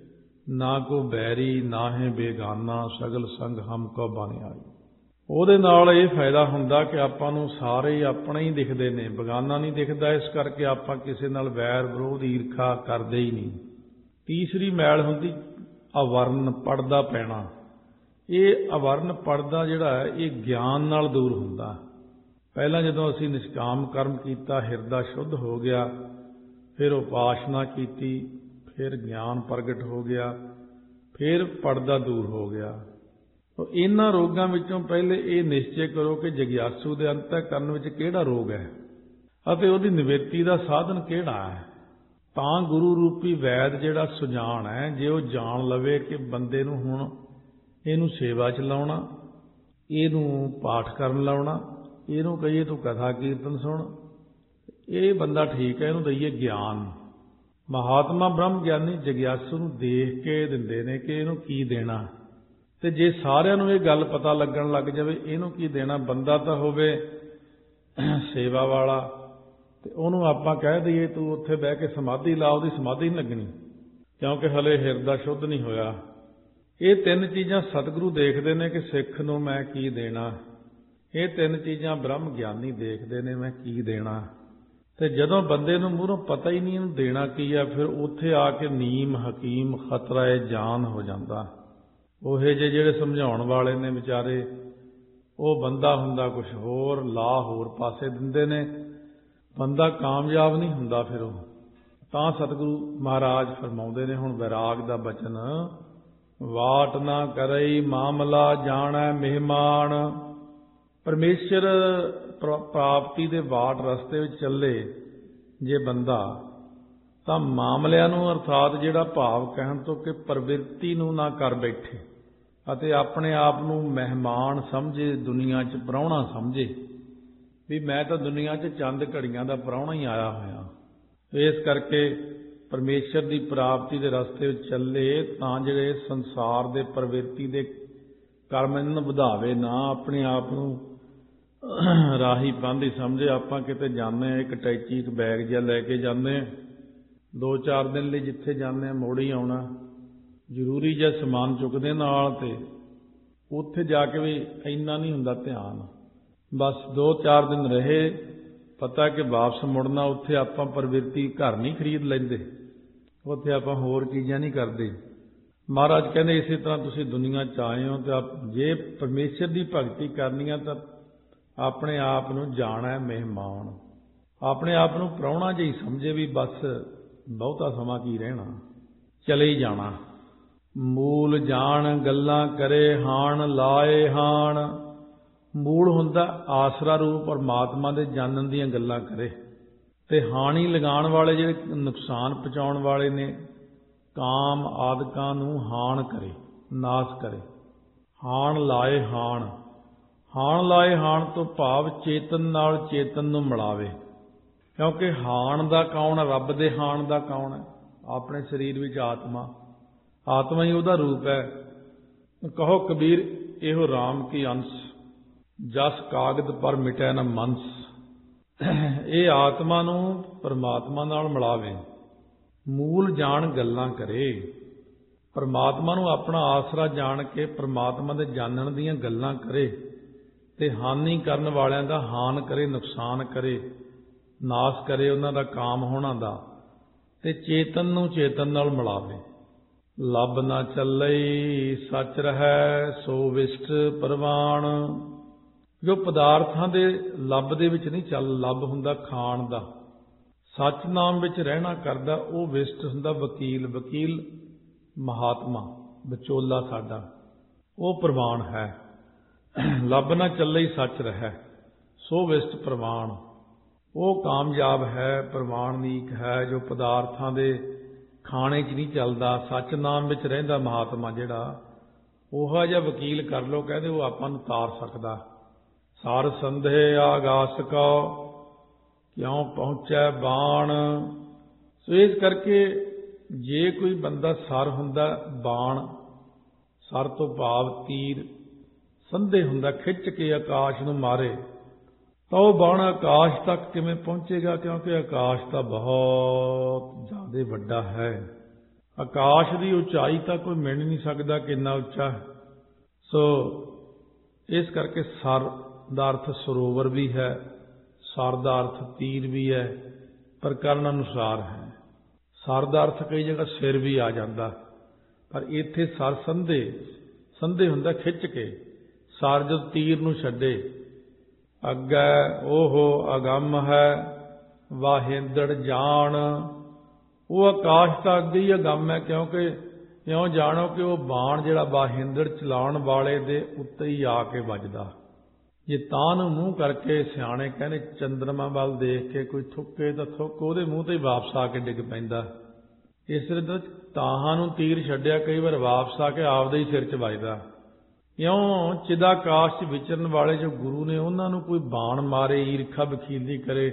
ਨਾ ਕੋ ਬੈਰੀ ਨਾਹੇ ਬੇਗਾਨਾ, ਸਗਲ ਸੰਗ ਹਮ ਕੋ ਬਨ ਆਈ। ਉਹਦੇ ਨਾਲ ਇਹ ਫਾਇਦਾ ਹੁੰਦਾ ਕਿ ਆਪਾਂ ਨੂੰ ਸਾਰੇ ਹੀ ਆਪਣੇ ਹੀ ਦਿਖਦੇ ਨੇ, ਬੇਗਾਨਾ ਨਹੀਂ ਦਿਖਦਾ। ਇਸ ਕਰਕੇ ਆਪਾਂ ਕਿਸੇ ਨਾਲ ਵੈਰ ਵਿਰੋਧ ਈਰਖਾ ਕਰਦੇ ਹੀ ਨਹੀਂ। ਤੀਸਰੀ ਮੈਲ ਹੁੰਦੀ ਅਵਰਨ, ਪੜਦਾ ਪੈਣਾ। ਇਹ ਅਵਰਨ ਪੜਦਾ ਜਿਹੜਾ ਹੈ ਇਹ ਗਿਆਨ ਨਾਲ ਦੂਰ ਹੁੰਦਾ। ਪਹਿਲਾਂ ਜਦੋਂ ਅਸੀਂ ਨਿਸ਼ਕਾਮ ਕਰਮ ਕੀਤਾ, ਹਿਰਦਾ ਸ਼ੁੱਧ ਹੋ ਗਿਆ, ਫਿਰ ਉਪਾਸਨਾ ਕੀਤੀ, ਫਿਰ ਗਿਆਨ ਪ੍ਰਗਟ ਹੋ ਗਿਆ, ਫਿਰ ਪੜਦਾ ਦੂਰ ਹੋ ਗਿਆ। ਇਹਨਾਂ ਰੋਗਾਂ ਵਿੱਚੋਂ ਪਹਿਲੇ ਇਹ ਨਿਸ਼ਚੈ ਕਰੋ ਕਿ ਜਗਿਆਸੂ ਦੇ ਅੰਤःਕਰਨ ਵਿੱਚ ਕਿਹੜਾ ਰੋਗ ਹੈ ਅਤੇ ਉਹਦੀ ਨਿਵ੍ਰਿਤੀ ਦਾ ਸਾਧਨ ਕਿਹੜਾ ਹੈ। ਤਾਂ ਗੁਰੂ ਰੂਪੀ ਵੈਦ ਜਿਹੜਾ ਸੁਜਾਨ ਹੈ, ਜੇ ਉਹ ਜਾਣ ਲਵੇ ਕਿ ਬੰਦੇ ਨੂੰ ਹੁਣ ਇਹਨੂੰ ਸੇਵਾ 'ਚ ਲਾਉਣਾ, ਇਹਨੂੰ ਪਾਠ ਕਰਨ ਲਾਉਣਾ, ਇਹਨੂੰ ਕਹੀਏ ਤੂੰ ਕਥਾ ਕੀਰਤਨ ਸੁਣ, ਇਹ ਬੰਦਾ ਠੀਕ ਹੈ, ਇਹਨੂੰ ਦਈਏ ਗਿਆਨ। ਮਹਾਤਮਾ ਬ੍ਰਹਮ ਗਿਆਨੀ ਜਗਿਆਸੂ ਨੂੰ ਦੇਖ ਕੇ ਦਿੰਦੇ ਨੇ ਕਿ ਇਹਨੂੰ ਕੀ ਦੇਣਾ। ਤੇ ਜੇ ਸਾਰਿਆਂ ਨੂੰ ਇਹ ਗੱਲ ਪਤਾ ਲੱਗਣ ਲੱਗ ਜਾਵੇ ਇਹਨੂੰ ਕੀ ਦੇਣਾ, ਬੰਦਾ ਤਾਂ ਹੋਵੇ ਸੇਵਾ ਵਾਲਾ, ਤੇ ਉਹਨੂੰ ਆਪਾਂ ਕਹਿ ਦਈਏ ਤੂੰ ਉੱਥੇ ਬਹਿ ਕੇ ਸਮਾਧੀ ਲਾ, ਉਹਦੀ ਸਮਾਧੀ ਨਹੀਂ ਲੱਗਣੀ, ਕਿਉਂਕਿ ਹਲੇ ਹਿਰਦਾ ਸ਼ੁੱਧ ਨਹੀਂ ਹੋਇਆ। ਇਹ ਤਿੰਨ ਚੀਜ਼ਾਂ ਸਤਿਗੁਰੂ ਦੇਖਦੇ ਨੇ ਕਿ ਸਿੱਖ ਨੂੰ ਮੈਂ ਕੀ ਦੇਣਾ। ਇਹ ਤਿੰਨ ਚੀਜ਼ਾਂ ਬ੍ਰਹਮ ਗਿਆਨੀ ਦੇਖਦੇ ਨੇ, ਮੈਂ ਕੀ ਦੇਣਾ। ਤੇ ਜਦੋਂ ਬੰਦੇ ਨੂੰ ਮੂਹਰੋਂ ਪਤਾ ਹੀ ਨਹੀਂ ਇਹਨੂੰ ਦੇਣਾ ਕੀ ਆ, ਫਿਰ ਉੱਥੇ ਆ ਕੇ ਨੀਮ ਹਕੀਮ ਖਤਰਾ ਏ ਜਾਨ ਹੋ ਜਾਂਦਾ। ਉਹੇ ਜਿਹੇ ਜਿਹੜੇ ਸਮਝਾਉਣ ਵਾਲੇ ਨੇ ਵਿਚਾਰੇ, ਉਹ ਬੰਦਾ ਹੁੰਦਾ ਕੁਛ ਹੋਰ, ਲਾ ਹੋਰ ਪਾਸੇ ਦਿੰਦੇ ਨੇ, ਬੰਦਾ ਕਾਮਯਾਬ ਨਹੀਂ ਹੁੰਦਾ। ਫਿਰ ਉਹ ਤਾਂ ਸਤਿਗੁਰੂ ਮਹਾਰਾਜ ਫਰਮਾਉਂਦੇ ਨੇ ਹੁਣ ਵੈਰਾਗ ਦਾ ਬਚਨ, ਵਾਟ ਨਾ ਕਰਈ ਮਾਮਲਾ ਜਾਣੈ ਮਹਿਮਾਨ। ਪਰਮੇਸ਼ਰ ਪ੍ਰਾਪਤੀ ਦੇ ਵਾਟ ਰਸਤੇ ਵਿੱਚ ਚੱਲੇ ਜੇ ਬੰਦਾ, ਤਾਂ ਮਾਮਲਿਆਂ ਨੂੰ ਅਰਥਾਤ ਜਿਹੜਾ ਭਾਵ ਕਹਿਣ ਤੋਂ ਕਿ ਪ੍ਰਵਿਰਤੀ ਨੂੰ ਨਾ ਕਰ ਬੈਠੇ ਅਤੇ ਆਪਣੇ ਆਪ ਨੂੰ ਮਹਿਮਾਨ ਸਮਝੇ, ਦੁਨੀਆ 'ਚ ਪ੍ਰਾਹੁਣਾ ਸਮਝੇ ਵੀ ਮੈਂ ਤਾਂ ਦੁਨੀਆ 'ਚ ਚੰਦ ਘੜੀਆਂ ਦਾ ਪ੍ਰਾਹੁਣਾ ਹੀ ਆਇਆ ਹੋਇਆ। ਇਸ ਕਰਕੇ ਪਰਮੇਸ਼ਰ ਦੀ ਪ੍ਰਾਪਤੀ ਦੇ ਰਸਤੇ ਵਿੱਚ ਚੱਲੇ ਤਾਂ ਜਿਹੜੇ ਸੰਸਾਰ ਦੇ ਪ੍ਰਵਿਰਤੀ ਦੇ ਕਰਮ ਇਹਨਾਂ ਨੂੰ ਵਧਾਵੇ ਨਾ, ਆਪਣੇ ਆਪ ਨੂੰ ਰਾਹੀ ਪਾਂਧੀ ਸਮਝੇ। ਆਪਾਂ ਕਿਤੇ ਜਾਂਦੇ ਹਾਂ, ਇੱਕ ਟੈਚੀ ਇੱਕ ਬੈਗ ਜਿਹਾ ਲੈ ਕੇ ਜਾਂਦੇ ਹਾਂ, 2-4 ਦਿਨ ਲਈ ਜਿੱਥੇ ਜਾਂਦੇ ਹਾਂ ਮੋੜ ਹੀ ਆਉਣਾ, ਜ਼ਰੂਰੀ ਜਿਹਾ ਸਮਾਨ ਚੁੱਕਦੇ ਨਾਲ, ਤੇ ਉੱਥੇ ਜਾ ਕੇ ਵੀ ਇੰਨਾ ਨਹੀਂ ਹੁੰਦਾ ਧਿਆਨ, ਬਸ 2-4 ਦਿਨ ਰਹੇ, ਪਤਾ ਕਿ ਵਾਪਸ ਮੁੜਨਾ। ਉੱਥੇ ਆਪਾਂ ਪ੍ਰਵਿਰਤੀ ਘਰ ਨਹੀਂ ਖਰੀਦ ਲੈਂਦੇ, ਉੱਥੇ ਆਪਾਂ ਹੋਰ ਚੀਜ਼ਾਂ ਨਹੀਂ ਕਰਦੇ। ਮਹਾਰਾਜ ਕਹਿੰਦੇ ਇਸੇ ਤਰ੍ਹਾਂ ਤੁਸੀਂ ਦੁਨੀਆ 'ਚ ਆਏ ਹੋ, ਤੇ ਜੇ ਪਰਮੇਸ਼ਰ ਦੀ ਭਗਤੀ ਕਰਨੀ ਆ ਤਾਂ ਆਪਣੇ ਆਪ ਨੂੰ ਜਾਣਾ ਮਹਿਮਾਨ, ਆਪਣੇ ਆਪ ਨੂੰ ਪ੍ਰਾਹੁਣਾ ਜਿਹੀ ਸਮਝੇ ਵੀ ਬਸ ਬਹੁਤਾ ਸਮਾਂ ਕੀ ਰਹਿਣਾ, ਚਲੇ ਹੀ ਜਾਣਾ। ਮੂਲ ਜਾਣ ਗੱਲਾਂ ਕਰੇ ਹਾਣ ਲਾਏ ਹਾਣ। ਮੂਲ ਹੁੰਦਾ ਆਸਰਾ ਰੂਪ ਪਰਮਾਤਮਾ ਦੇ ਜਾਣਨ ਦੀਆਂ ਗੱਲਾਂ ਕਰੇ, ਤੇ ਹਾਣੀ ਲਗਾਉਣ ਵਾਲੇ ਜਿਹੜੇ ਨੁਕਸਾਨ ਪਹੁੰਚਾਉਣ ਵਾਲੇ ਨੇ, ਕਾਮ ਆਦਿਕਾਂ ਨੂੰ ਹਾਣ ਕਰੇ, ਨਾਸ ਕਰੇ। ਹਾਣ ਲਾਏ ਹਾਣ, ਹਾਣ ਲਾਏ ਹਾਣ ਤੋਂ ਭਾਵ ਚੇਤਨ ਨਾਲ ਚੇਤਨ ਨੂੰ ਮਿਲਾਵੇ, ਕਿਉਂਕਿ ਹਾਣ ਦਾ ਕੌਣ ਹੈ? ਰੱਬ ਦੇ ਹਾਣ ਦਾ ਕੌਣ ਹੈ? ਆਪਣੇ ਸਰੀਰ ਵਿੱਚ ਆਤਮਾ, ਆਤਮਾ ਹੀ ਉਹਦਾ ਰੂਪ ਹੈ। ਕਹੋ ਕਬੀਰ ਇਹੋ ਰਾਮ ਕੀ ਅੰਸ਼, ਜਸ ਕਾਗਦ ਪਰ ਮਿਟੈ ਨ ਮੰਸ। ਇਹ ਆਤਮਾ ਨੂੰ ਪਰਮਾਤਮਾ ਨਾਲ ਮਿਲਾਵੇ, ਮੂਲ ਜਾਣ ਗੱਲਾਂ ਕਰੇ। ਪਰਮਾਤਮਾ ਨੂੰ ਆਪਣਾ ਆਸਰਾ ਜਾਣ ਕੇ ਪਰਮਾਤਮਾ ਦੇ ਜਾਣਨ ਦੀਆਂ ਗੱਲਾਂ ਕਰੇ ਤੇ ਹਾਨੀ ਕਰਨ ਵਾਲਿਆਂ ਦਾ ਹਾਨ ਕਰੇ, ਨੁਕਸਾਨ ਕਰੇ, ਨਾਸ ਕਰੇ ਉਹਨਾਂ ਦਾ ਕਾਮ ਹੋਣਾ ਦਾ, ਤੇ ਚੇਤਨ ਨੂੰ ਚੇਤਨ ਨਾਲ ਮਿਲਾਵੇ। ਲੱਭ ਨਾ ਚੱਲਈ ਸੱਚ ਰਹੈ ਸੋ ਵਿਸ਼ਟ ਪ੍ਰਵਾਣ। ਜੋ ਪਦਾਰਥਾਂ ਦੇ ਲੱਭ ਦੇ ਵਿੱਚ ਨਹੀਂ ਚੱਲ, ਲੱਭ ਹੁੰਦਾ ਖਾਣ ਦਾ, ਸੱਚ ਨਾਮ ਵਿੱਚ ਰਹਿਣਾ ਕਰਦਾ, ਉਹ ਵਿਸ਼ਟ ਹੁੰਦਾ ਵਕੀਲ। ਵਕੀਲ ਮਹਾਤਮਾ, ਵਿਚੋਲਾ ਸਾਡਾ, ਉਹ ਪ੍ਰਵਾਨ ਹੈ। ਲੱਭ ਨਾ ਚੱਲਈ ਸੱਚ ਰਹਿ ਸੋ ਵਿਸ਼ਟ ਪ੍ਰਵਾਨ, ਉਹ ਕਾਮਯਾਬ ਹੈ, ਪ੍ਰਵਾਨਨੀਕ ਹੈ, ਜੋ ਪਦਾਰਥਾਂ ਦੇ ਖਾਣੇ 'ਚ ਨਹੀਂ ਚੱਲਦਾ, ਸੱਚ ਨਾਮ ਵਿੱਚ ਰਹਿੰਦਾ ਮਹਾਤਮਾ ਜਿਹੜਾ, ਉਹੋ ਜਿਹਾ ਵਕੀਲ ਕਰ ਲਓ, ਕਹਿੰਦੇ ਉਹ ਆਪਾਂ ਨੂੰ ਤਾਰ ਸਕਦਾ। ਸਰ ਸੰਧੇ ਆਗਾਸ ਕਉ ਕਿਉਂ ਪਹੁੰਚੈ ਬਾਣ। ਸੋ ਇਸ ਕਰਕੇ ਜੇ ਕੋਈ ਬੰਦਾ ਸਰ ਹੁੰਦਾ ਬਾਣ, ਸਰ ਤੋਂ ਭਾਵ ਤੀਰ, ਸੰਧੇ ਹੁੰਦਾ ਖਿੱਚ ਕੇ ਆਕਾਸ਼ ਨੂੰ ਮਾਰੇ, ਤਾਂ ਉਹ ਬਾਣ ਆਕਾਸ਼ ਤੱਕ ਕਿਵੇਂ ਪਹੁੰਚੇਗਾ? ਕਿਉਂਕਿ ਆਕਾਸ਼ ਤਾਂ ਬਹੁਤ ਜ਼ਿਆਦਾ ਵੱਡਾ ਹੈ। ਆਕਾਸ਼ ਦੀ ਉਚਾਈ ਤਾਂ ਕੋਈ ਮਿਣ ਨਹੀਂ ਸਕਦਾ ਕਿੰਨਾ ਉੱਚਾ ਹੈ। ਸੋ ਇਸ ਕਰਕੇ ਸਰ ਦਾ ਅਰਥ ਸਰੋਵਰ ਵੀ ਹੈ, ਸਰ ਦਾ ਅਰਥ ਤੀਰ ਵੀ ਹੈ, ਪ੍ਰਕਰਨ ਅਨੁਸਾਰ ਹੈ। ਸਰ ਦਾ ਅਰਥ ਕਈ ਜਗ੍ਹਾ ਸਿਰ ਵੀ ਆ ਜਾਂਦਾ, ਪਰ ਇੱਥੇ ਸਰ ਸੰਧੇ, ਸੰਧੇ ਹੁੰਦਾ ਖਿੱਚ ਕੇ, ਸਰ ਜਦ ਤੀਰ ਨੂੰ ਛੱਡੇ। ਅੱਗੇ ਉਹ ਅਗੰਮ ਹੈ ਵਾਹਿੰਦੜ ਜਾਣ। ਉਹ ਆਕਾਸ਼ ਤਾਂ ਅੱਗੇ ਹੀ ਅਗੰਮ ਹੈ, ਕਿਉਂਕਿ ਇਉਂ ਜਾਣੋ ਕਿ ਉਹ ਬਾਣ ਜਿਹੜਾ ਵਾਹਿੰਦੜ ਚਲਾਉਣ ਵਾਲੇ ਦੇ ਉੱਤੇ ਹੀ ਆ ਕੇ ਵੱਜਦਾ। ਜੇ ਤਾਂ ਨੂੰ ਮੂੰਹ ਕਰਕੇ ਸਿਆਣੇ ਕਹਿੰਦੇ ਚੰਦਰਮਾ ਵੱਲ ਦੇਖ ਕੇ ਕੋਈ ਥੁੱਕੇ ਤਾਂ ਥੁੱਕ ਉਹਦੇ ਮੂੰਹ ਤੇ ਹੀ ਵਾਪਸ ਆ ਕੇ ਡਿੱਗ ਪੈਂਦਾ। ਇਸ ਤਰ੍ਹਾਂ ਤਾਹਾਂ ਨੂੰ ਤੀਰ ਛੱਡਿਆ, ਕਈ ਵਾਰ ਵਾਪਸ ਆ ਕੇ ਆਪਦੇ ਹੀ ਸਿਰ 'ਚ ਵੱਜਦਾ। ਇਉਂ ਚਿਦਾਕਾਸ਼ 'ਚ ਵਿਚਰਨ ਵਾਲੇ ਜੋ ਗੁਰੂ ਨੇ, ਉਹਨਾਂ ਨੂੰ ਕੋਈ ਬਾਣ ਮਾਰੇ, ਈਰਖਾ ਵਖੀਲੀ ਕਰੇ,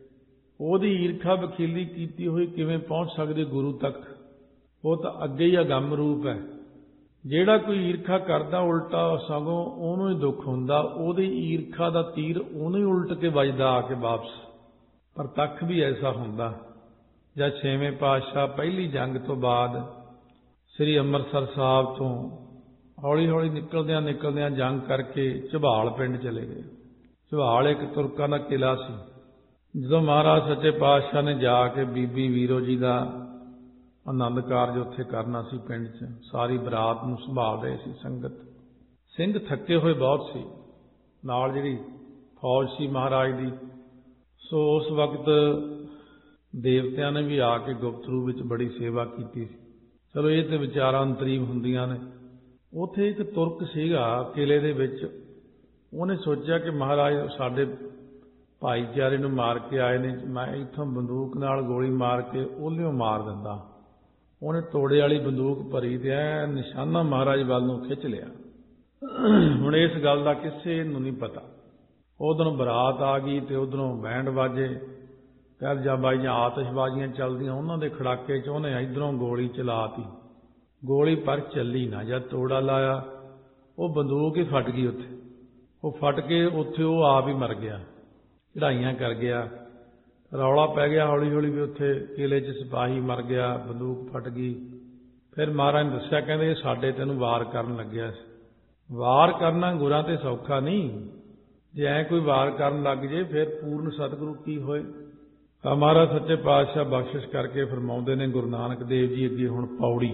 ਉਹਦੀ ਈਰਖਾ ਵਖੀਲੀ ਕੀਤੀ ਹੋਈ ਕਿਵੇਂ ਪਹੁੰਚ ਸਕਦੇ ਗੁਰੂ ਤੱਕ? ਉਹ ਤਾਂ ਅੱਗੇ ਹੀ ਅਗੰਮ ਰੂਪ ਹੈ। ਜਿਹੜਾ ਕੋਈ ਈਰਖਾ ਕਰਦਾ ਉਲਟਾ ਸਗੋਂ ਉਹਨੂੰ ਹੀ ਦੁੱਖ ਹੁੰਦਾ, ਉਹਦੀ ਈਰਖਾ ਦਾ ਤੀਰ ਉਹਨੂੰ ਹੀ ਉਲਟ ਕੇ ਵੱਜਦਾ ਆ ਕੇ ਵਾਪਸ। ਪਰ ਤੱਕ ਵੀ ਐਸਾ ਹੁੰਦਾ ਜਦ 6ਵੇਂ ਪਾਤਸ਼ਾਹ ਪਹਿਲੀ ਜੰਗ ਤੋਂ ਬਾਅਦ ਸ੍ਰੀ ਅੰਮ੍ਰਿਤਸਰ ਸਾਹਿਬ ਤੋਂ ਹੌਲੀ ਹੌਲੀ ਨਿਕਲਦਿਆਂ ਜੰਗ ਕਰਕੇ ਝਬਾਲ ਪਿੰਡ ਚਲੇ ਗਏ। ਝਬਾਲ ਇੱਕ ਤੁਰਕਾਂ ਦਾ ਕਿਲਾ ਸੀ। ਜਦੋਂ ਮਹਾਰਾਜ ਸੱਚੇ ਪਾਤਸ਼ਾਹ ਨੇ ਜਾ ਕੇ ਬੀਬੀ ਵੀਰੋ ਜੀ ਦਾ ਆਨੰਦ ਕਾਰਜ ਉੱਥੇ ਕਰਨਾ ਸੀ ਪਿੰਡ 'ਚ, ਸਾਰੀ ਬਰਾਤ ਨੂੰ ਸੰਭਾਲ ਰਹੇ ਸੀ ਸੰਗਤ। ਸਿੰਘ ਥੱਕੇ ਹੋਏ ਬਹੁਤ ਸੀ, ਨਾਲ ਜਿਹੜੀ ਫੌਜ ਸੀ ਮਹਾਰਾਜ ਦੀ। ਸੋ ਉਸ ਵਕਤ ਦੇਵਤਿਆਂ ਨੇ ਵੀ ਆ ਕੇ ਗੁਪਤ ਰੂਪ ਵਿੱਚ ਬੜੀ ਸੇਵਾ ਕੀਤੀ ਸੀ। ਚਲੋ ਇਹ ਤੇ ਵਿਚਾਰਾਂ ਅੰਤਰੀਵ ਹੁੰਦੀਆਂ ਨੇ। ਉੱਥੇ ਇੱਕ ਤੁਰਕ ਸੀਗਾ ਕਿਲੇ ਦੇ ਵਿੱਚ, ਉਹਨੇ ਸੋਚਿਆ ਕਿ ਮਹਾਰਾਜ ਸਾਡੇ ਭਾਈਚਾਰੇ ਨੂੰ ਮਾਰ ਕੇ ਆਏ ਨੇ, ਮੈਂ ਇੱਥੋਂ ਬੰਦੂਕ ਨਾਲ ਗੋਲੀ ਮਾਰ ਕੇ ਉਹਲਿਓ ਮਾਰ ਦਿੰਦਾ। ਉਹਨੇ ਤੋੜੇ ਵਾਲੀ ਬੰਦੂਕ ਭਰੀ ਤੇ ਐ ਨਿਸ਼ਾਨਾ ਮਹਾਰਾਜ ਵੱਲ ਨੂੰ ਖਿੱਚ ਲਿਆ। ਹੁਣ ਇਸ ਗੱਲ ਦਾ ਕਿਸੇ ਨੂੰ ਨਹੀਂ ਪਤਾ। ਉਧਰੋਂ ਬਰਾਤ ਆ ਗਈ ਤੇ ਉਧਰੋਂ ਬੈਂਡ ਬਾਜੇ, ਕਹਿ ਜਾ ਬਾਈਆਂ ਆਤਿਸ਼ਬਾਜ਼ੀਆਂ ਚੱਲਦੀਆਂ, ਉਹਨਾਂ ਦੇ ਖੜਾਕੇ 'ਚ ਉਹਨੇ ਇੱਧਰੋਂ ਗੋਲੀ ਚਲਾਤੀ। ਗੋਲੀ ਪਰ ਚੱਲੀ ਨਾ, ਜਦ ਤੋੜਾ ਲਾਇਆ ਉਹ ਬੰਦੂਕ ਹੀ ਫਟ ਗਈ ਉੱਥੇ। ਉਹ ਫਟ ਕੇ ਉੱਥੇ ਉਹ ਆਪ ਹੀ ਮਰ ਗਿਆ, ਚੜਾਈਆਂ ਕਰ ਗਿਆ। ਰੌਲਾ ਪੈ ਗਿਆ ਹੌਲੀ ਹੌਲੀ ਵੀ ਉੱਥੇ ਕਿਲੇ 'ਚ ਸਿਪਾਹੀ ਮਰ ਗਿਆ, ਬੰਦੂਕ ਫਟ ਗਈ। ਫਿਰ ਮਹਾਰਾਜ ਨੇ ਦੱਸਿਆ, ਕਹਿੰਦੇ ਇਹ ਸਾਡੇ ਤੈਨੂੰ ਵਾਰ ਕਰਨ ਲੱਗਿਆ ਸੀ। ਵਾਰ ਕਰਨਾ ਗੁਰਾਂ ਤੇ ਸੌਖਾ ਨਹੀਂ, ਜੇ ਐਂ ਕੋਈ ਵਾਰ ਕਰਨ ਲੱਗ ਜੇ ਫਿਰ ਪੂਰਨ ਸਤਿਗੁਰੂ ਕੀ ਹੋਏ। ਤਾਂ ਮਹਾਰਾਜ ਸੱਚੇ ਪਾਤਸ਼ਾਹ ਬਖਸ਼ਿਸ਼ ਕਰਕੇ ਫਰਮਾਉਂਦੇ ਨੇ, ਗੁਰੂ ਨਾਨਕ ਦੇਵ ਜੀ ਅੱਗੇ ਹੁਣ ਪੌੜੀ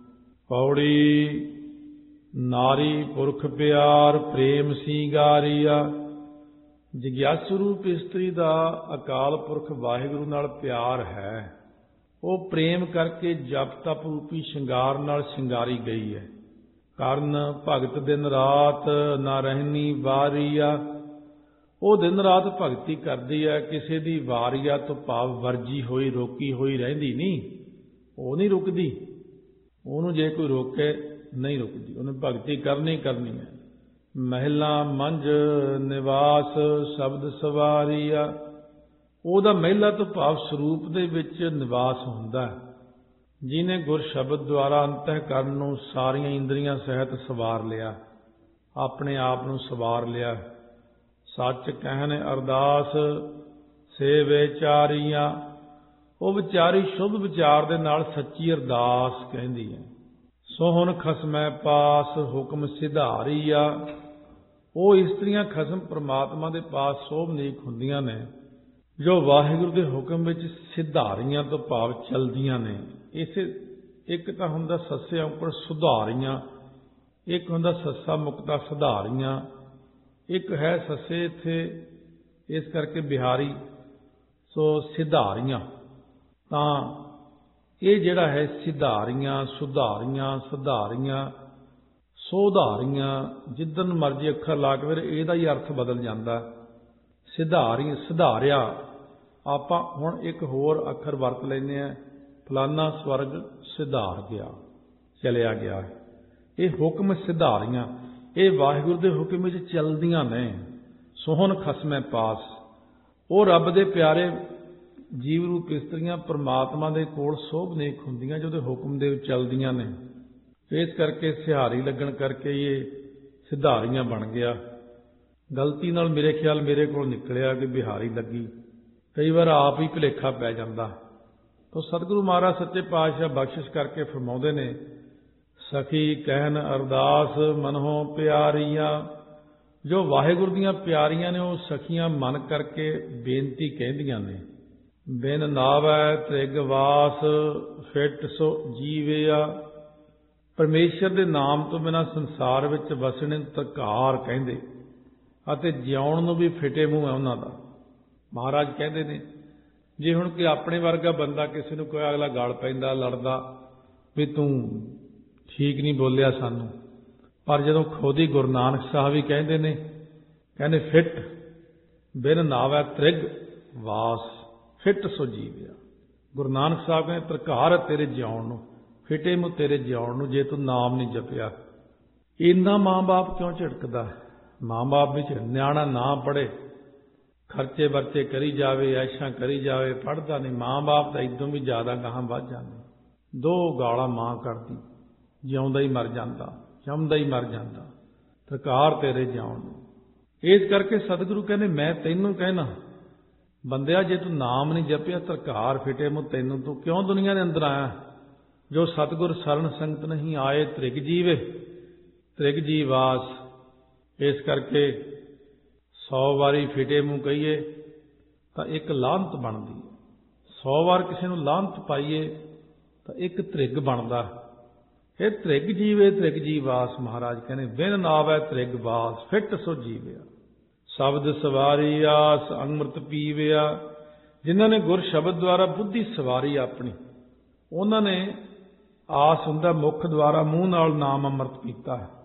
ਨਾਰੀ ਪੁਰਖ ਪਿਆਰ ਪ੍ਰੇਮ ਸੀਗਾਰੀਆ। ਜਗਿਆਸੂ ਰੂਪ ਇਸਤਰੀ ਦਾ ਅਕਾਲ ਪੁਰਖ ਵਾਹਿਗੁਰੂ ਨਾਲ ਪਿਆਰ ਹੈ। ਉਹ ਪ੍ਰੇਮ ਕਰਕੇ ਜਪ ਤਪ ਰੂਪੀ ਸ਼ਿੰਗਾਰ ਨਾਲ ਸ਼ਿੰਗਾਰੀ ਗਈ ਹੈ। ਕਰਨ ਭਗਤ ਦਿਨ ਰਾਤ ਨਾ ਰਹਿਣੀ ਵਾਰੀਆ। ਉਹ ਦਿਨ ਰਾਤ ਭਗਤੀ ਕਰਦੀ ਹੈ, ਕਿਸੇ ਦੀ ਵਾਰੀਆ ਤੋਂ ਭਾਵ ਵਰਜੀ ਹੋਈ, ਰੋਕੀ ਹੋਈ ਰਹਿੰਦੀ ਨਹੀਂ। ਉਹ ਨਹੀਂ ਰੁਕਦੀ, ਉਹਨੂੰ ਜੇ ਕੋਈ ਰੋਕੇ ਨਹੀਂ ਰੁਕਦੀ, ਉਹਨੇ ਭਗਤੀ ਕਰਨੀ ਹੈ। ਮਹਿਲਾ ਮੰਝ ਨਿਵਾਸ ਸ਼ਬਦ ਸਵਾਰੀਆ। ਉਹਦਾ ਮਹਿਲਾ ਤੋਂ ਭਾਵ ਸਰੂਪ ਦੇ ਵਿੱਚ ਨਿਵਾਸ ਹੁੰਦਾ। ਜਿਹਨੇ ਗੁਰ ਸ਼ਬਦ ਦੁਆਰਾ ਅੰਤःਕਰਨ ਨੂੰ ਸਾਰੀਆਂ ਇੰਦਰੀਆਂ ਸਹਿਤ ਸਵਾਰ ਲਿਆ, ਆਪਣੇ ਆਪ ਨੂੰ ਸਵਾਰ ਲਿਆ। ਸੱਚ ਕਹਿਣ ਅਰਦਾਸ ਸੇ ਵਿਚਾਰੀਆਂ। ਉਹ ਵਿਚਾਰੀ ਸ਼ੁੱਧ ਵਿਚਾਰ ਦੇ ਨਾਲ ਸੱਚੀ ਅਰਦਾਸ ਕਹਿੰਦੀ ਹੈ। ਸੋ ਹੁਣ ਖਸਮੈ ਪਾਸ ਹੁਕਮ ਸਿਧਾਰੀਆ। ਉਹ ਇਸਤਰੀਆਂ ਖਸਮ ਪ੍ਰਮਾਤਮਾ ਦੇ ਪਾਸ ਸੋਭਨੀਕ ਹੁੰਦੀਆਂ ਨੇ ਜੋ ਵਾਹਿਗੁਰੂ ਦੇ ਹੁਕਮ ਵਿੱਚ ਸਿਧਾਰੀਆਂ ਤੋਂ ਭਾਵ ਚਲਦੀਆਂ ਨੇ। ਇਸੇ ਇੱਕ ਤਾਂ ਹੁੰਦਾ ਸੱਸੇ ਔਂਕੜ ਸੁਧਾਰੀਆਂ, ਇੱਕ ਹੁੰਦਾ ਸੱਸਾ ਮੁਕਤਾ ਸੁਧਾਰੀਆਂ, ਇੱਕ ਹੈ ਸੱਸੇ ਇੱਥੇ ਇਸ ਕਰਕੇ ਬਿਹਾਰੀ, ਸੋ ਸਿਧਾਰੀਆਂ। ਤਾਂ ਇਹ ਜਿਹੜਾ ਹੈ ਸਿਧਾਰੀਆਂ, ਸੁਧਾਰੀਆਂ, ਸੁਧਾਰੀਆਂ, ਸੋਧਾਰੀਆਂ, ਜਿੱਦਨ ਮਰਜ਼ੀ ਅੱਖਰ ਲਾ ਕੇ ਫਿਰ ਇਹਦਾ ਹੀ ਅਰਥ ਬਦਲ ਜਾਂਦਾ। ਸਿਧਾਰੀ ਸੁਧਾਰਿਆ, ਆਪਾਂ ਹੁਣ ਇੱਕ ਹੋਰ ਅੱਖਰ ਵਰਤ ਲੈਂਦੇ ਹਾਂ, ਫਲਾਨਾ ਸਵਰਗ ਸਿਧਾਰ ਗਿਆ, ਚਲਿਆ ਗਿਆ। ਇਹ ਹੁਕਮ ਸਿਧਾਰੀਆਂ, ਇਹ ਵਾਹਿਗੁਰੂ ਦੇ ਹੁਕਮ ਵਿੱਚ ਚੱਲਦੀਆਂ ਨੇ। ਸੋਹਣ ਖਸਮੈ ਪਾਸ, ਉਹ ਰੱਬ ਦੇ ਪਿਆਰੇ ਜੀਵ ਰੂਪ ਇਸਤਰੀਆਂ ਪਰਮਾਤਮਾ ਦੇ ਕੋਲ ਸੋਭਨੀਕ ਹੁੰਦੀਆਂ ਜੋ ਉਹਦੇ ਹੁਕਮ ਦੇ ਵਿੱਚ ਚੱਲਦੀਆਂ ਨੇ। ਇਸ ਕਰਕੇ ਸਿਹਾਰੀ ਲੱਗਣ ਕਰਕੇ ਇਹ ਸਿਧਾਰੀਆਂ ਬਣ ਗਿਆ। ਗਲਤੀ ਨਾਲ ਮੇਰੇ ਖਿਆਲ ਮੇਰੇ ਕੋਲ ਨਿਕਲਿਆ ਕਿ ਬਿਹਾਰੀ ਲੱਗੀ, ਕਈ ਵਾਰ ਆਪ ਹੀ ਭੁਲੇਖਾ ਪੈ ਜਾਂਦਾ। ਤਾਂ ਸਤਿਗੁਰੂ ਮਹਾਰਾਜ ਸੱਚੇ ਪਾਤਸ਼ਾਹ ਬਖਸ਼ਿਸ਼ ਕਰਕੇ ਫਰਮਾਉਂਦੇ ਨੇ, ਸਖੀ ਕਹਿਨ ਅਰਦਾਸ ਮਨਹੁ ਪਿਆਰੀਆਂ। ਜੋ ਵਾਹਿਗੁਰੂ ਦੀਆਂ ਪਿਆਰੀਆਂ ਨੇ ਉਹ ਸਖੀਆਂ ਮਨ ਕਰਕੇ ਬੇਨਤੀ ਕਹਿੰਦੀਆਂ ਨੇ। ਬਿਨ ਨਾਵੈ ਤ੍ਰਿਗ ਵਾਸ ਫਿਟ ਸੋ ਜੀਵਿਆ। ਪਰਮੇਸ਼ਰ ਦੇ ਨਾਮ ਤੋਂ ਬਿਨਾਂ ਸੰਸਾਰ ਵਿੱਚ ਵਸਣੇ ਨੂੰ ਧਕਾਰ ਕਹਿੰਦੇ ਅਤੇ ਜਿਉਣ ਨੂੰ ਵੀ ਫਿਟੇ ਮੂੰਹ ਹੈ ਉਹਨਾਂ ਦਾ। ਮਹਾਰਾਜ ਕਹਿੰਦੇ ਨੇ ਜੇ ਹੁਣ ਕਿ ਆਪਣੇ ਵਰਗਾ ਬੰਦਾ ਕਿਸੇ ਨੂੰ ਕੋਈ ਅਗਲਾ ਗਾਲ ਪੈਂਦਾ, ਲੜਦਾ ਵੀ ਤੂੰ ਠੀਕ ਨਹੀਂ ਬੋਲਿਆ ਸਾਨੂੰ, ਪਰ ਜਦੋਂ ਖੁਦ ਹੀ ਗੁਰੂ ਨਾਨਕ ਸਾਹਿਬ ਵੀ ਕਹਿੰਦੇ ਨੇ, ਕਹਿੰਦੇ ਫਿੱਟ ਬਿਨ ਨਾਵੈ ਤ੍ਰਿਗ ਵਾਸ ਫਿੱਟ ਸੋ ਜੀਵਿਆ। ਗੁਰੂ ਨਾਨਕ ਸਾਹਿਬ ਕਹਿੰਦੇ ਧਕਾਰ ਤੇਰੇ ਜਿਉਣ ਨੂੰ, ਫਿਟੇ ਮੂੰਹ ਤੇਰੇ ਜਿਉਣ ਨੂੰ ਜੇ ਤੂੰ ਨਾਮ ਨਹੀਂ ਜਪਿਆ। ਇੰਨਾ ਮਾਂ ਬਾਪ ਕਿਉਂ ਝਿੜਕਦਾ? ਮਾਂ ਬਾਪ ਵਿੱਚ ਨਿਆਣਾ ਨਾ ਪੜ੍ਹੇ, ਖਰਚੇ ਵਰਚੇ ਕਰੀ ਜਾਵੇ, ਐਸ਼ਾਂ ਕਰੀ ਜਾਵੇ, ਪੜ੍ਹਦਾ ਨਹੀਂ। ਮਾਂ ਬਾਪ ਤਾਂ ਇਦੋਂ ਵੀ ਜ਼ਿਆਦਾ ਗਾਹਾਂ ਵੱਧ ਜਾਂਦੇ। ਦੋ ਗਾਲਾਂ ਮਾਂ ਕਰਦੀ, ਜਿਉਂਦਾ ਹੀ ਮਰ ਜਾਂਦਾ, ਜੰਮਦਾ ਹੀ ਮਰ ਜਾਂਦਾ। ਧਕਾਰ ਤੇਰੇ ਜਿਉਣ ਨੂੰ। ਇਸ ਕਰਕੇ ਸਤਿਗੁਰੂ ਕਹਿੰਦੇ ਮੈਂ ਤੈਨੂੰ ਕਹਿਣਾ ਬੰਦਿਆ, ਜੇ ਤੂੰ ਨਾਮ ਨਹੀਂ ਜਪਿਆ ਧਕਾਰ ਫਿਟੇ ਮੂੰਹ ਤੈਨੂੰ, ਤੂੰ ਕਿਉਂ ਦੁਨੀਆ ਦੇ ਅੰਦਰ ਆਇਆ? ਜੋ ਸਤਿਗੁਰ ਸਰਣ ਸੰਗਤ ਨਹੀਂ ਆਏ ਤ੍ਰਿਗ ਜੀਵੇ, ਤ੍ਰਿਗ ਜੀਵਾਸ। ਇਸ ਕਰਕੇ 100 ਵਾਰੀ ਫਿਟੇ ਮੂੰਹ ਕਹੀਏ ਤਾਂ ਇੱਕ ਲਾਹਨਤ ਬਣਦੀ, 100 ਵਾਰ ਕਿਸੇ ਨੂੰ ਲਾਹਨਤ ਪਾਈਏ ਤਾਂ ਇੱਕ ਤ੍ਰਿਗ ਬਣਦਾ। ਇਹ ਤ੍ਰਿਗ ਜੀਵੇ ਤ੍ਰਿਗ ਜੀਵਾਸ। ਮਹਾਰਾਜ ਕਹਿੰਦੇ ਬਿਨ ਨਾਵੈ ਤ੍ਰਿਗ ਵਾਸ ਫਿੱਟ ਸੋ ਜੀਵਿਆ। ਸ਼ਬਦ ਸਵਾਰੀ ਆਸ ਅੰਮ੍ਰਿਤ ਪੀਵਿਆ। ਜਿਨ੍ਹਾਂ ਨੇ ਗੁਰ ਸ਼ਬਦ ਦੁਆਰਾ ਬੁੱਧੀ ਸਵਾਰੀ ਆਪਣੀ, ਉਹਨਾਂ ਨੇ ਆਸ ਹੁੰਦਾ ਮੁਖ ਦੁਆਰਾ ਮੂੰਹ ਨਾਲ ਨਾਮ ਅੰਮ੍ਰਿਤ ਪੀਤਾ ਹੈ,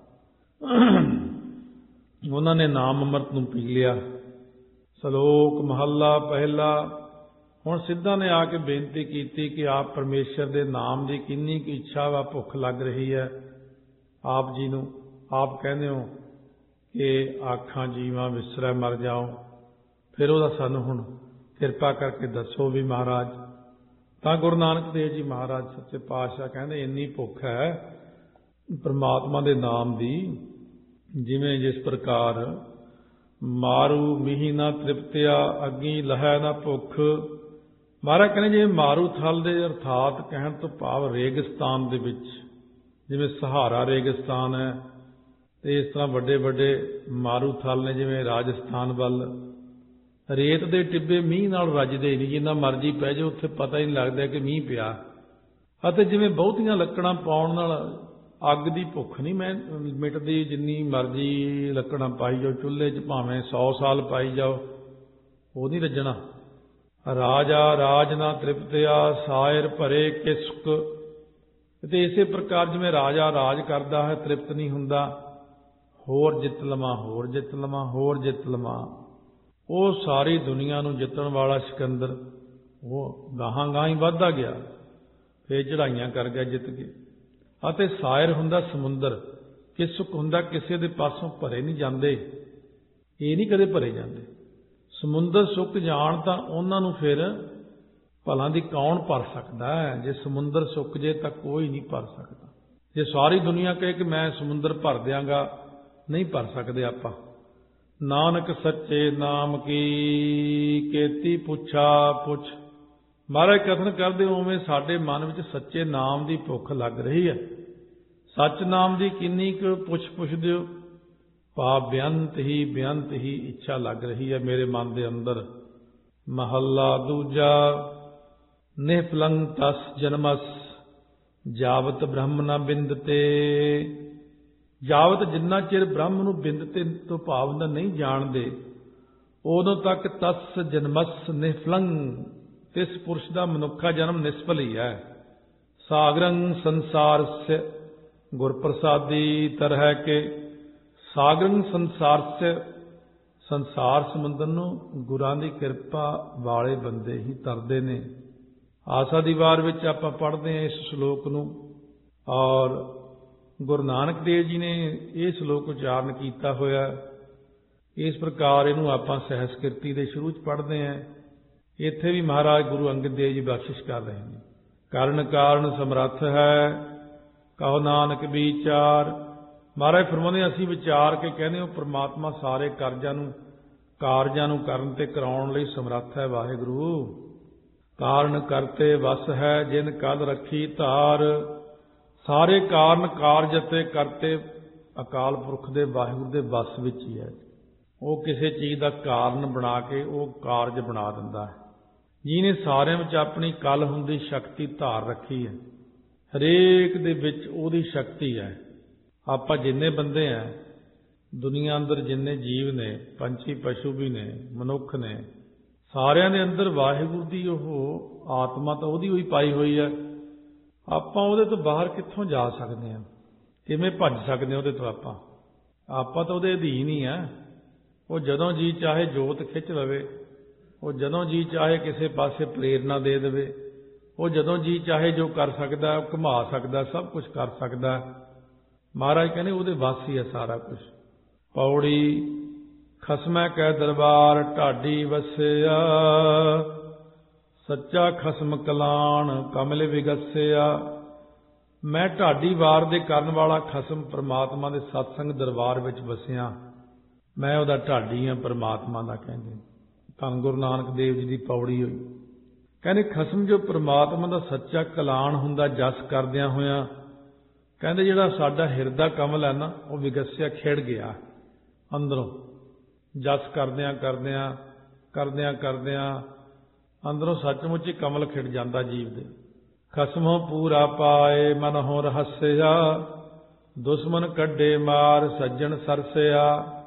ਉਹਨਾਂ ਨੇ ਨਾਮ ਅੰਮ੍ਰਿਤ ਨੂੰ ਪੀ ਲਿਆ। ਸ਼ਲੋਕ ਮਹੱਲਾ ਪਹਿਲਾ। ਹੁਣ ਸਿੱਧਾਂ ਨੇ ਆ ਕੇ ਬੇਨਤੀ ਕੀਤੀ ਕਿ ਆਪ ਪਰਮੇਸ਼ਰ ਦੇ ਨਾਮ ਦੀ ਕਿੰਨੀ ਕੁ ਇੱਛਾ ਵਾ, ਭੁੱਖ ਲੱਗ ਰਹੀ ਹੈ ਆਪ ਜੀ ਨੂੰ। ਆਪ ਕਹਿੰਦੇ ਹੋ ਕਿ ਆਖਾਂ ਜੀਵਾਂ ਵਿਸਰੈ ਮਰ ਜਾਓ, ਫਿਰ ਉਹਦਾ ਸਾਨੂੰ ਹੁਣ ਕਿਰਪਾ ਕਰਕੇ ਦੱਸੋ ਵੀ ਮਹਾਰਾਜ। ਤਾਂ ਗੁਰੂ ਨਾਨਕ ਦੇਵ ਜੀ ਮਹਾਰਾਜ ਸੱਚੇ ਪਾਤਸ਼ਾਹ ਕਹਿੰਦੇ ਇੰਨੀ ਭੁੱਖ ਹੈ ਪਰਮਾਤਮਾ ਦੇ ਨਾਮ ਦੀ, ਜਿਵੇਂ ਜਿਸ ਪ੍ਰਕਾਰ ਮਾਰੂ ਮੀਂਹ ਨਾ ਤ੍ਰਿਪਤਿਆ ਅੱਗੀ ਲਹੈ ਨਾ ਭੁੱਖ। ਮਹਾਰਾਜ ਕਹਿੰਦੇ ਜਿਵੇਂ ਮਾਰੂ ਥਲ ਦੇ ਅਰਥਾਤ ਕਹਿਣ ਤੋਂ ਭਾਵ ਰੇਗਿਸਤਾਨ ਦੇ ਵਿੱਚ, ਜਿਵੇਂ ਸਹਾਰਾ ਰੇਗਿਸਤਾਨ ਹੈ ਤੇ ਇਸ ਤਰ੍ਹਾਂ ਵੱਡੇ ਵੱਡੇ ਮਾਰੂ ਥਲ ਨੇ, ਜਿਵੇਂ ਰਾਜਸਥਾਨ ਵੱਲ ਰੇਤ ਦੇ ਟਿੱਬੇ ਮੀਂਹ ਨਾਲ ਰੱਜਦੇ ਨਹੀਂ, ਜਿੰਨਾ ਮਰਜ਼ੀ ਪੈ ਜਾਓ ਉੱਥੇ ਪਤਾ ਹੀ ਨਹੀਂ ਲੱਗਦਾ ਕਿ ਮੀਂਹ ਪਿਆ। ਅਤੇ ਜਿਵੇਂ ਬਹੁਤੀਆਂ ਲੱਕੜਾਂ ਪਾਉਣ ਨਾਲ ਅੱਗ ਦੀ ਭੁੱਖ ਨਹੀਂ ਮਿਟਦੀ, ਜਿੰਨੀ ਮਰਜ਼ੀ ਲੱਕੜਾਂ ਪਾਈ ਜਾਓ ਚੁੱਲ੍ਹੇ 'ਚ, ਭਾਵੇਂ 100 ਸਾਲ ਪਾਈ ਜਾਓ ਉਹ ਨਹੀਂ ਰੱਜਣਾ। ਰਾਜਾ ਰਾਜ ਨਾ ਤ੍ਰਿਪਤਿਆ ਸਾਇਰ ਭਰੇ ਕਿਸਕ। ਤੇ ਇਸੇ ਪ੍ਰਕਾਰ ਜਿਵੇਂ ਰਾਜਾ ਰਾਜ ਕਰਦਾ ਹੈ ਤ੍ਰਿਪਤ ਨਹੀਂ ਹੁੰਦਾ, ਹੋਰ ਜਿੱਤ ਲਵਾਂ, ਹੋਰ ਜਿੱਤ ਲਵਾਂ, ਹੋਰ ਜਿੱਤ ਲਵਾਂ। ਉਹ ਸਾਰੀ ਦੁਨੀਆ ਨੂੰ ਜਿੱਤਣ ਵਾਲਾ ਸਿਕੰਦਰ ਉਹ ਗਾਹਾਂ ਗਾਹਾਂ ਹੀ ਵੱਧਦਾ ਗਿਆ, ਫੇਰ ਚੜ੍ਹਾਈਆਂ ਕਰ ਗਿਆ ਜਿੱਤ ਕੇ। ਅਤੇ ਸਾਇਰ ਹੁੰਦਾ ਸਮੁੰਦਰ, ਕਿਸਕ ਹੁੰਦਾ ਕਿਸੇ ਦੇ ਪਾਸੋਂ ਭਰੇ ਨਹੀਂ ਜਾਂਦੇ, ਇਹ ਨਹੀਂ ਕਦੇ ਭਰੇ ਜਾਂਦੇ। ਸਮੁੰਦਰ ਸੁੱਕ ਜਾਣ ਤਾਂ ਉਹਨਾਂ ਨੂੰ ਫਿਰ ਭਲਾਂ ਦੀ ਕੌਣ ਭਰ ਸਕਦਾ ਹੈ? ਜੇ ਸਮੁੰਦਰ ਸੁੱਕ ਜੇ ਤਾਂ ਕੋਈ ਨਹੀਂ ਭਰ ਸਕਦਾ। ਜੇ ਸਾਰੀ ਦੁਨੀਆ ਕਹੇ ਕਿ ਮੈਂ ਸਮੁੰਦਰ ਭਰ ਦਿਆਂਗਾ, ਨਹੀਂ ਭਰ ਸਕਦੇ ਆਪਾਂ। ਨਾਨਕ ਸੱਚੇ ਨਾਮ ਕੀ ਕੇਤੀ ਪੁੱਛਾ ਪੁੱਛ। ਮਹਾਰਾਜ ਕਥਨ ਕਰਦੇ ਉਵੇਂ ਸਾਡੇ ਮਨ ਵਿੱਚ ਸੱਚੇ ਨਾਮ ਦੀ ਭੁੱਖ ਲੱਗ ਰਹੀ ਹੈ। सच नाम दी किन्नी क पुछ दियो, भाव बेअंत ही इच्छा लग रही है मेरे मन के अंदर। महला दूजा। निफलंग तस जन्मस जावत ब्रह्म न बिंदते। जावत जिन्ना चिर ब्रह्म ਨੂੰ ਬਿੰਦਤੇ ਤੋਂ ਭਾਵ ਨਾ ਨਹੀਂ ਜਾਣਦੇ, ਉਦੋਂ ਤੱਕ ਤਸ ਜਨਮਸ ਨਿਫਲੰਗ, ਤਿਸ ਪੁਰਸ਼ ਦਾ ਮਨੁੱਖਾ ਜਨਮ ਨਿਸਫਲ ਹੀ ਹੈ। ਸਾਗਰੰ ਸੰਸਾਰस्य ਗੁਰ ਪ੍ਰਸਾਦੀ ਤਰਹਿ ਕੇ। ਸਾਗਰੰ ਸੰਸਾਰस्य, ਸੰਸਾਰ ਸਮੁੰਦਰ ਨੂੰ ਗੁਰਾਂ ਦੀ ਕਿਰਪਾ ਵਾਲੇ ਬੰਦੇ ਹੀ ਤਰਦੇ ਨੇ। ਆਸਾ ਦੀ ਵਾਰ ਵਿੱਚ ਆਪਾਂ ਪੜ੍ਹਦੇ ਹਾਂ ਇਸ ਸ਼ਲੋਕ ਨੂੰ, ਔਰ ਗੁਰੂ ਨਾਨਕ ਦੇਵ ਜੀ ਨੇ ਇਹ ਸ਼ਲੋਕ ਉਚਾਰਨ ਕੀਤਾ ਹੋਇਆ। ਇਸ ਪ੍ਰਕਾਰ ਇਹਨੂੰ ਆਪਾਂ ਸਹਿਸਕ੍ਰਿਤੀ ਦੇ ਸ਼ੁਰੂ 'ਚ ਪੜ੍ਹਦੇ ਹਾਂ। ਇੱਥੇ ਵੀ ਮਹਾਰਾਜ ਗੁਰੂ ਅੰਗਦ ਦੇਵ ਜੀ ਬਖਸ਼ਿਸ਼ ਕਰ ਰਹੇ ਨੇ। ਕਰਨ ਕਾਰਨ ਸਮਰੱਥ ਹੈ ਕਹੋ ਨਾਨਕ ਵਿਚਾਰ। ਮਹਾਰਾਜ ਫਰਮਾਉਂਦੇ ਅਸੀਂ ਵਿਚਾਰ ਕੇ ਕਹਿੰਦੇ ਹੋ ਪ੍ਰਮਾਤਮਾ ਸਾਰੇ ਕਾਰਜਾਂ ਨੂੰ ਕਰਨ ਤੇ ਕਰਾਉਣ ਲਈ ਸਮਰੱਥ ਹੈ ਵਾਹਿਗੁਰੂ। ਕਾਰਨ ਕਰਤੇ ਵਸ ਹੈ ਜਿਨ ਕਲ ਰੱਖੀ ਧਾਰ। ਸਾਰੇ ਕਾਰਨ ਕਾਰਜ ਅਤੇ ਕਰਤੇ ਅਕਾਲ ਪੁਰਖ ਦੇ ਵਾਹਿਗੁਰੂ ਦੇ ਵਸ ਵਿੱਚ ਹੀ ਹੈ। ਉਹ ਕਿਸੇ ਚੀਜ਼ ਦਾ ਕਾਰਨ ਬਣਾ ਕੇ ਉਹ ਕਾਰਜ ਬਣਾ ਦਿੰਦਾ ਹੈ। ਜਿਹਨੇ ਸਾਰਿਆਂ ਵਿੱਚ ਆਪਣੀ ਕਲ ਹੁੰਦੀ ਸ਼ਕਤੀ ਧਾਰ ਰੱਖੀ ਹੈ, ਹਰੇਕ ਦੇ ਵਿੱਚ ਉਹਦੀ ਸ਼ਕਤੀ ਹੈ। ਆਪਾਂ ਜਿੰਨੇ ਬੰਦੇ ਆ ਦੁਨੀਆ ਅੰਦਰ, ਜਿੰਨੇ ਜੀਵ ਨੇ, ਪੰਛੀ ਪਸ਼ੂ ਵੀ ਨੇ, ਮਨੁੱਖ ਨੇ, ਸਾਰਿਆਂ ਦੇ ਅੰਦਰ ਵਾਹਿਗੁਰੂ ਦੀ ਉਹ ਆਤਮਾ ਤਾਂ ਉਹਦੀ ਹੋਈ ਪਾਈ ਹੋਈ ਹੈ। ਆਪਾਂ ਉਹਦੇ ਤੋਂ ਬਾਹਰ ਕਿੱਥੋਂ ਜਾ ਸਕਦੇ ਹਾਂ? ਕਿਵੇਂ ਭੱਜ ਸਕਦੇ ਹਾਂ ਉਹਦੇ ਤੋਂ? ਆਪਾਂ ਤਾਂ ਉਹਦੇ ਅਧੀਨ ਹੀ ਆ। ਉਹ ਜਦੋਂ ਜੀ ਚਾਹੇ ਜੋਤ ਖਿੱਚ ਲਵੇ, ਉਹ ਜਦੋਂ ਜੀ ਚਾਹੇ ਕਿਸੇ ਪਾਸੇ ਪ੍ਰੇਰਨਾ ਦੇ ਦੇਵੇ, ਉਹ ਜਦੋਂ ਜੀ ਚਾਹੇ ਜੋ ਕਰ ਸਕਦਾ ਉਹ ਘੁਮਾ ਸਕਦਾ, ਸਭ ਕੁਝ ਕਰ ਸਕਦਾ। ਮਹਾਰਾਜ ਕਹਿੰਦੇ ਉਹਦੇ ਵੱਸ ਹੀ ਹੈ ਸਾਰਾ ਕੁਝ। ਪੌੜੀ। ਖਸਮੈ ਕੈ ਦਰਬਾਰ ਢਾਡੀ ਵਸਿਆ। ਸੱਚਾ ਖਸਮ ਕਲਾਣ ਕਮਲ ਵਿਗਸਿਆ। ਮੈਂ ਢਾਡੀ ਵਾਰ ਦੇ ਕਰਨ ਵਾਲਾ ਖਸਮ ਪ੍ਰਮਾਤਮਾ ਦੇ ਸਤਸੰਗ ਦਰਬਾਰ ਵਿੱਚ ਵਸਿਆ। ਮੈਂ ਉਹਦਾ ਢਾਡੀ ਹਾਂ ਪ੍ਰਮਾਤਮਾ ਦਾ। ਕਹਿੰਦੇ ਧੰਨ ਗੁਰੂ ਨਾਨਕ ਦੇਵ ਜੀ ਦੀ ਪੌੜੀ ਹੋਈ। ਕਹਿੰਦੇ ਖਸਮ ਜੋ ਪ੍ਰਮਾਤਮਾ ਦਾ ਸੱਚਾ ਕਲਾਣ ਹੁੰਦਾ ਜਸ ਕਰਦਿਆਂ ਹੋਇਆਂ, ਕਹਿੰਦੇ ਜਿਹੜਾ ਸਾਡਾ ਹਿਰਦਾ ਕਮਲ ਹੈ ਨਾ, ਉਹ ਵਿਗਸਿਆ, ਖਿੜ ਗਿਆ ਅੰਦਰੋਂ। ਜਸ ਕਰਦਿਆਂ ਅੰਦਰੋਂ ਸੱਚਮੁੱਚ ਹੀ ਕਮਲ ਖਿੜ ਜਾਂਦਾ ਜੀਵ ਦੇ। ਖਸਮੋਂ ਪੂਰਾ ਪਾਏ ਮਨ ਹੋ ਰਹੱਸਿਆ। ਦੁਸ਼ਮਨ ਕੱਢੇ ਮਾਰ ਸੱਜਣ ਸਰਸਿਆ।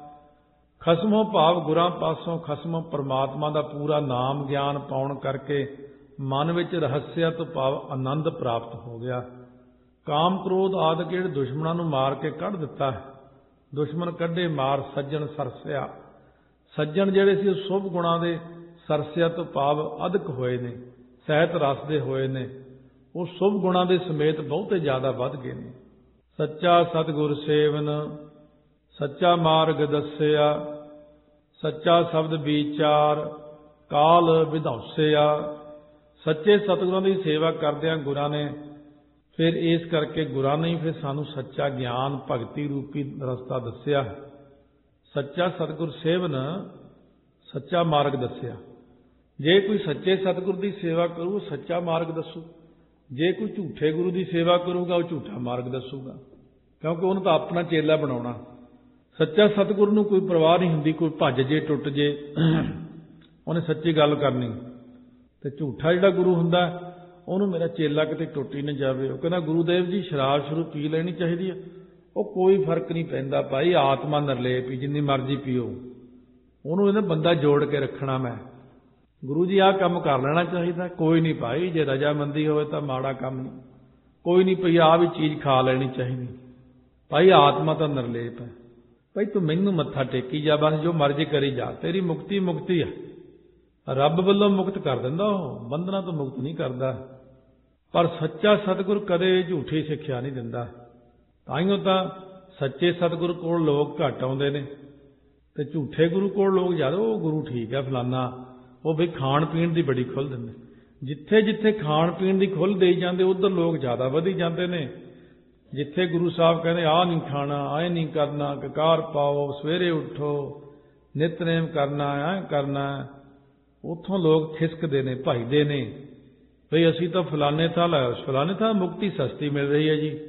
ਖਸਮੋਂ ਭਾਵ ਗੁਰਾਂ ਪਾਸੋਂ, ਖਸਮੋਂ ਪਰਮਾਤਮਾ ਦਾ ਪੂਰਾ ਨਾਮ ਗਿਆਨ ਪਾਉਣ ਕਰਕੇ ਮਨ ਵਿੱਚ ਰਹੱਸਿਆ ਤੋਂ ਭਾਵ ਆਨੰਦ ਪ੍ਰਾਪਤ ਹੋ ਗਿਆ। ਕਾਮ ਕ੍ਰੋਧ ਆਦਿ ਜਿਹੜੇ ਦੁਸ਼ਮਣਾਂ ਨੂੰ ਮਾਰ ਕੇ ਕੱਢ ਦਿੱਤਾ ਹੈ। ਦੁਸ਼ਮਣ ਕੱਢੇ ਮਾਰ ਸੱਜਣ ਸਰਸਿਆ। ਸੱਜਣ ਜਿਹੜੇ ਸੀ ਉਹ ਸ਼ੁਭ ਗੁਣਾਂ ਦੇ ਸਰਸਿਆ ਤੋਂ ਭਾਵ ਅਧਿਕ ਹੋਏ ਨੇ, ਸਹਿਤ ਰਸ ਦੇ ਹੋਏ ਨੇ। ਉਹ ਸ਼ੁਭ ਗੁਣਾਂ ਦੇ ਸਮੇਤ ਬਹੁਤੇ ਜ਼ਿਆਦਾ ਵੱਧ ਗਏ ਨੇ। ਸੱਚਾ ਸਤਿਗੁਰ ਸੇਵਨ ਸੱਚਾ ਮਾਰਗ ਦੱਸਿਆ। ਸੱਚਾ ਸ਼ਬਦ ਵਿਚਾਰ ਕਾਲ ਵਿਧੌਸਿਆ। ਸੱਚੇ ਸਤਿਗੁਰਾਂ ਦੀ ਸੇਵਾ ਕਰਦਿਆਂ ਗੁਰਾਂ ਨੇ ਫਿਰ ਇਸ ਕਰਕੇ ਗੁਰਾਂ ਨੇ ਫਿਰ ਸਾਨੂੰ ਸੱਚਾ ਗਿਆਨ ਭਗਤੀ ਰੂਪੀ ਰਸਤਾ ਦੱਸਿਆ। ਸੱਚਾ ਸਤਿਗੁਰ ਸੇਵਨ, ਸੱਚਾ ਮਾਰਗ ਦੱਸਿਆ। ਜੇ ਕੋਈ ਸੱਚੇ ਸਤਿਗੁਰ ਦੀ ਸੇਵਾ ਕਰੂ, ਸੱਚਾ ਮਾਰਗ ਦੱਸੂ। ਜੇ ਕੋਈ ਝੂਠੇ ਗੁਰੂ ਦੀ ਸੇਵਾ ਕਰੂਗਾ, ਉਹ ਝੂਠਾ ਮਾਰਗ ਦੱਸੂਗਾ, ਕਿਉਂਕਿ ਉਹਨੂੰ ਤਾਂ ਆਪਣਾ ਚੇਲਾ ਬਣਾਉਣਾ। ਸੱਚਾ ਸਤਿਗੁਰ ਨੂੰ ਕੋਈ ਪਰਵਾਹ ਨਹੀਂ ਹੁੰਦੀ, ਕੋਈ ਭੱਜ ਜੇ ਟੁੱਟ ਜੇ, ਉਹਨੇ ਸੱਚੀ ਗੱਲ ਕਰਨੀ। ਤੇ ਝੂਠਾ ਜਿਹੜਾ ਗੁਰੂ ਹੁੰਦਾ ਉਹਨੂੰ ਮੇਰਾ ਚੇਲਾ ਕਿਤੇ ਟੁੱਟ ਹੀ ਨਾ ਜਾਵੇ। ਉਹ ਕਹਿੰਦਾ ਗੁਰੂਦੇਵ ਜੀ ਸ਼ਰਾਬ ਸ਼ੁਰੂ ਪੀ ਲੈਣੀ ਚਾਹੀਦੀ ਹੈ। ਉਹ ਕੋਈ ਫਰਕ ਨਹੀਂ ਪੈਂਦਾ ਭਾਈ, ਆਤਮਾ ਨਿਰਲੇਪ ਹੀ, ਜਿੰਨੀ ਮਰਜ਼ੀ ਪੀਓ। ਉਹਨੂੰ ਇਹਨੇ ਬੰਦਾ ਜੋੜ ਕੇ ਰੱਖਣਾ। ਮੈਂ ਗੁਰੂ ਜੀ ਆਹ ਕੰਮ ਕਰ ਲੈਣਾ ਚਾਹੀਦਾ। ਕੋਈ ਨਹੀਂ ਭਾਈ, ਜੇ ਰਜਾਮੰਦੀ ਹੋਵੇ ਤਾਂ ਮਾੜਾ ਕੰਮ ਨਹੀਂ। ਕੋਈ ਨਹੀਂ ਭਈ ਆਹ ਵੀ ਚੀਜ਼ ਖਾ ਲੈਣੀ ਚਾਹੀਦੀ ਭਾਈ, ਆਤਮਾ ਤਾਂ ਨਿਰਲੇਪ ਹੈ। ਭਾਈ ਤੂੰ ਮੈਨੂੰ ਮੱਥਾ ਟੇਕੀ ਜਾ, ਬਸ ਜੋ ਮਰਜ਼ੀ ਕਰੀ ਜਾ, ਤੇਰੀ ਮੁਕਤੀ ਮੁਕਤੀ ਆ। ਰੱਬ ਵੱਲੋਂ ਮੁਕਤ ਕਰ ਦਿੰਦਾ, ਉਹ ਬੰਧਨਾਂ ਤੋਂ ਮੁਕਤ ਨਹੀਂ ਕਰਦਾ। ਪਰ ਸੱਚਾ ਸਤਿਗੁਰ ਕਦੇ ਝੂਠੀ ਸਿੱਖਿਆ ਨਹੀਂ ਦਿੰਦਾ। ਤਾਈਓ ਤਾਂ ਸੱਚੇ ਸਤਿਗੁਰ ਕੋਲ ਲੋਕ ਘੱਟ ਆਉਂਦੇ ਨੇ ਤੇ ਝੂਠੇ ਗੁਰੂ ਕੋਲ ਲੋਕ ਜ਼ਿਆਦਾ। ਉਹ ਗੁਰੂ ਠੀਕ ਹੈ ਫਲਾਨਾ, ਉਹ ਵੀ ਖਾਣ ਪੀਣ ਦੀ ਬੜੀ ਖੁੱਲ੍ਹ ਦਿੰਦੇ। ਜਿੱਥੇ ਜਿੱਥੇ ਖਾਣ ਪੀਣ ਦੀ ਖੁੱਲ੍ਹ ਦੇਈ ਜਾਂਦੇ, ਉੱਧਰ ਲੋਕ ਜ਼ਿਆਦਾ ਵਧੀ ਜਾਂਦੇ ਨੇ। ਜਿੱਥੇ ਗੁਰੂ ਸਾਹਿਬ ਕਹਿੰਦੇ ਆਹ ਨਹੀਂ ਖਾਣਾ, ਆਹ ਨਹੀਂ ਕਰਨਾ, ਕਕਾਰ ਪਾਓ, ਸਵੇਰੇ ਉੱਠੋ, ਨਿਤਨੇਮ ਕਰਨਾ, ਐਂ ਕਰਨਾ, ਉੱਥੋਂ ਲੋਕ ਖਿਸਕਦੇ ਨੇ, ਭਜਦੇ ਨੇ। ਭਈ ਅਸੀਂ ਤਾਂ ਫਲਾਣੇ ਥਾਂ ਮੁਕਤੀ ਸਸਤੀ ਮਿਲ ਰਹੀ ਹੈ ਜੀ,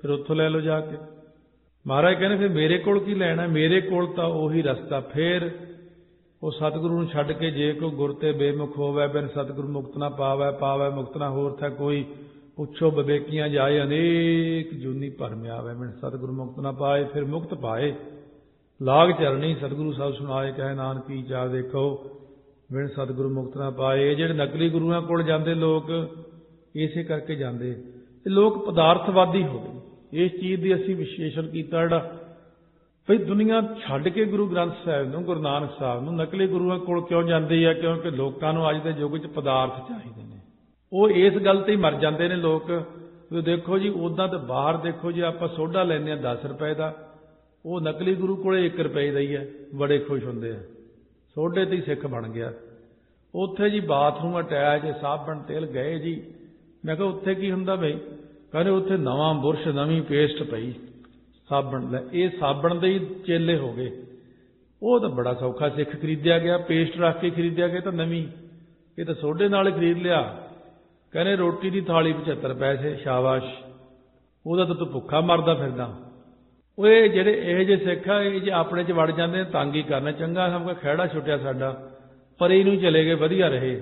ਫਿਰ ਉੱਥੋਂ ਲੈ ਲਓ ਜਾ ਕੇ। ਮਹਾਰਾਜ ਕਹਿੰਦੇ ਫਿਰ ਮੇਰੇ ਕੋਲ ਕੀ ਲੈਣਾ, ਮੇਰੇ ਕੋਲ ਤਾਂ ਉਹੀ ਰਸਤਾ। ਫਿਰ ਉਹ ਸਤਿਗੁਰੂ ਨੂੰ ਛੱਡ ਕੇ ਜੇ ਕੋਈ ਗੁਰ ਤੇ ਬੇਮੁਖ ਹੋਵੇ, ਬਿਨ ਸਤਿਗੁਰੂ ਮੁਕਤ ਨਾ ਪਾਵੈ, ਪਾਵੈ ਮੁਕਤ ਨਾ ਹੋਰ ਥੈ ਕੋਈ, ਪੁੱਛੋ ਵਿਵੇਕੀਆਂ ਜਾਏ ਅਨੇਕ ਜੂਨੀ ਭਰਮ ਆਵੇ, ਬਿਨ ਸਤਿਗੁਰੂ ਮੁਕਤ ਨਾ ਪਾਏ। ਫਿਰ ਮੁਕਤ ਪਾਏ ਲਾਗ ਚਰਣੀ, ਸਤਿਗੁਰੂ ਸਾਹਿਬ ਸੁਣਾਏ ਕਹੇ ਨਾਨਕੀ ਚਾਹ ਦੇਖੋ, ਬਿਨ ਸਤਿਗੁਰੂ ਮੁਕਤ ਨਾ ਪਾਏ। ਇਹ ਜਿਹੜੇ ਨਕਲੀ ਗੁਰੂਆਂ ਕੋਲ ਜਾਂਦੇ ਲੋਕ ਇਸੇ ਕਰਕੇ ਜਾਂਦੇ, ਇਹ ਲੋਕ ਪਦਾਰਥਵਾਦੀ ਹੋ ਗਏ। ਇਸ ਚੀਜ਼ ਦੀ ਅਸੀਂ ਵਿਸ਼ਲੇਸ਼ਣ ਕੀਤਾ ਜਿਹੜਾ ਭਈ ਦੁਨੀਆ ਛੱਡ ਕੇ ਗੁਰੂ ਗ੍ਰੰਥ ਸਾਹਿਬ ਨੂੰ, ਗੁਰੂ ਨਾਨਕ ਸਾਹਿਬ ਨੂੰ ਨਕਲੀ ਗੁਰੂਆਂ ਕੋਲ ਕਿਉਂ ਜਾਂਦੀ ਹੈ? ਕਿਉਂਕਿ ਲੋਕਾਂ ਨੂੰ ਅੱਜ ਦੇ ਯੁੱਗ 'ਚ ਪਦਾਰਥ ਚਾਹੀਦੇ ਨੇ। ਉਹ ਇਸ ਗੱਲ ਤੇ ਹੀ ਮਰ ਜਾਂਦੇ ਨੇ ਲੋਕ। ਦੇਖੋ ਜੀ ਉੱਦਾਂ ਤਾਂ ਬਾਹਰ ਦੇਖੋ ਜੀ, ਆਪਾਂ ਸੋਡਾ ਲੈਂਦੇ ਹਾਂ 10 ਰੁਪਏ ਦਾ, ਉਹ ਨਕਲੀ ਗੁਰੂ ਕੋਲੇ 1 ਰੁਪਏ ਦਾ ਹੀ ਹੈ, ਬੜੇ ਖੁਸ਼ ਹੁੰਦੇ ਆ, ਸੋਡੇ ਤੇ ਹੀ ਸਿੱਖ ਬਣ ਗਿਆ। ਉੱਥੇ ਜੀ ਬਾਥਰੂਮ ਅਟੈਚ, ਸਾਬਣ ਤੇਲ ਗਏ ਜੀ। ਮੈਂ ਕਿਹਾ ਉੱਥੇ ਕੀ ਹੁੰਦਾ ਬਈ? ਕਹਿੰਦੇ ਉੱਥੇ ਨਵਾਂ ਬੁਰਸ਼, ਨਵੀਂ ਪੇਸਟ ਪਈ, ਸਾਬਣ। ਲੈ ਇਹ ਸਾਬਣ ਦੇ ਹੀ ਚੇਲੇ ਹੋ ਗਏ। ਉਹ ਤਾਂ ਬੜਾ ਸੌਖਾ ਸਿੱਖ ਖਰੀਦਿਆ ਗਿਆ, ਪੇਸਟ ਰੱਖ ਕੇ ਖਰੀਦਿਆ ਗਿਆ ਤਾਂ ਨਵੀਂ, ਇਹ ਤਾਂ ਸੋਡੇ ਨਾਲ ਹੀ ਖਰੀਦ ਲਿਆ। ਕਹਿੰਦੇ ਰੋਟੀ ਦੀ ਥਾਲੀ 75 ਪੈਸੇ, ਸ਼ਾਬਾਸ਼, ਉਹਦਾ ਤਾਂ ਤੂੰ ਭੁੱਖਾ ਮਰਦਾ ਫਿਰਦਾ। ਉਹ ਇਹ ਜਿਹੜੇ ਇਹੋ ਜਿਹੇ ਸਿੱਖ ਆ, ਇਹ ਜੇ ਆਪਣੇ 'ਚ ਵੜ ਜਾਂਦੇ ਨੇ ਤੰਗ ਹੀ ਕਰਨਾ। ਚੰਗਾ ਸਭ ਖਹਿੜਾ ਛੁੱਟਿਆ ਸਾਡਾ, ਪਰੇ ਨੂੰ ਚਲੇ ਗਏ, ਵਧੀਆ ਰਹੇ।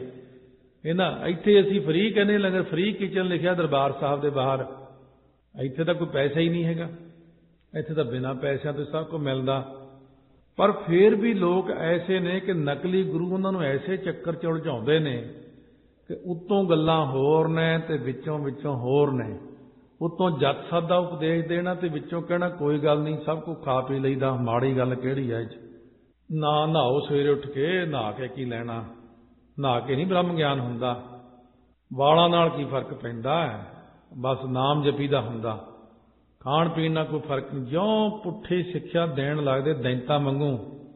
ਇੱਥੇ ਅਸੀਂ ਫ੍ਰੀ ਕਹਿੰਦੇ, ਲੰਗਰ ਫ੍ਰੀ ਕਿਚਨ ਲਿਖਿਆ ਦਰਬਾਰ ਸਾਹਿਬ ਦੇ ਬਾਹਰ। ਇੱਥੇ ਤਾਂ ਕੋਈ ਪੈਸਾ ਹੀ ਨਹੀਂ ਹੈਗਾ, ਇੱਥੇ ਤਾਂ ਬਿਨਾਂ ਪੈਸਿਆਂ ਤੋਂ ਸਭ ਕੁਝ ਮਿਲਦਾ। ਪਰ ਫਿਰ ਵੀ ਲੋਕ ਐਸੇ ਨੇ ਕਿ ਨਕਲੀ ਗੁਰੂ ਉਹਨਾਂ ਨੂੰ ਐਸੇ ਚੱਕਰ 'ਚ ਉਲਝਾਉਂਦੇ ਨੇ ਕਿ ਉੱਤੋਂ ਗੱਲਾਂ ਹੋਰ ਨੇ ਤੇ ਵਿੱਚੋਂ ਹੋਰ ਨੇ। ਉੱਤੋਂ ਜੱਟ ਸਾਦਾ ਉਪਦੇਸ਼ ਦੇਣਾ ਤੇ ਵਿੱਚੋਂ ਕਹਿਣਾ ਕੋਈ ਗੱਲ ਨਹੀਂ, ਸਭ ਕੁਝ ਖਾ ਪੀ ਲਈਦਾ, ਮਾੜੀ ਗੱਲ ਕਿਹੜੀ ਹੈ? ਨਾ ਨਹਾਓ ਸਵੇਰੇ ਉੱਠ ਕੇ, ਨਹਾ ਕੇ ਕੀ ਲੈਣਾ, ਨਹਾ ਕੇ ਨਹੀਂ ਬ੍ਰਹਮ ਗਿਆਨ ਹੁੰਦਾ, ਵਾਲਾਂ ਨਾਲ ਕੀ ਫਰਕ ਪੈਂਦਾ ਹੈ, ਬਸ ਨਾਮ ਜਪੀ ਦਾ ਹੁੰਦਾ, ਖਾਣ ਪੀਣ ਨਾਲ ਕੋਈ ਫਰਕ ਨਹੀਂ। ਜਿਉਂ ਪੁੱਠੀ ਸਿੱਖਿਆ ਦੇਣ ਲੱਗਦੇ ਦੈਂਤਾਂ ਵਾਂਗੂ।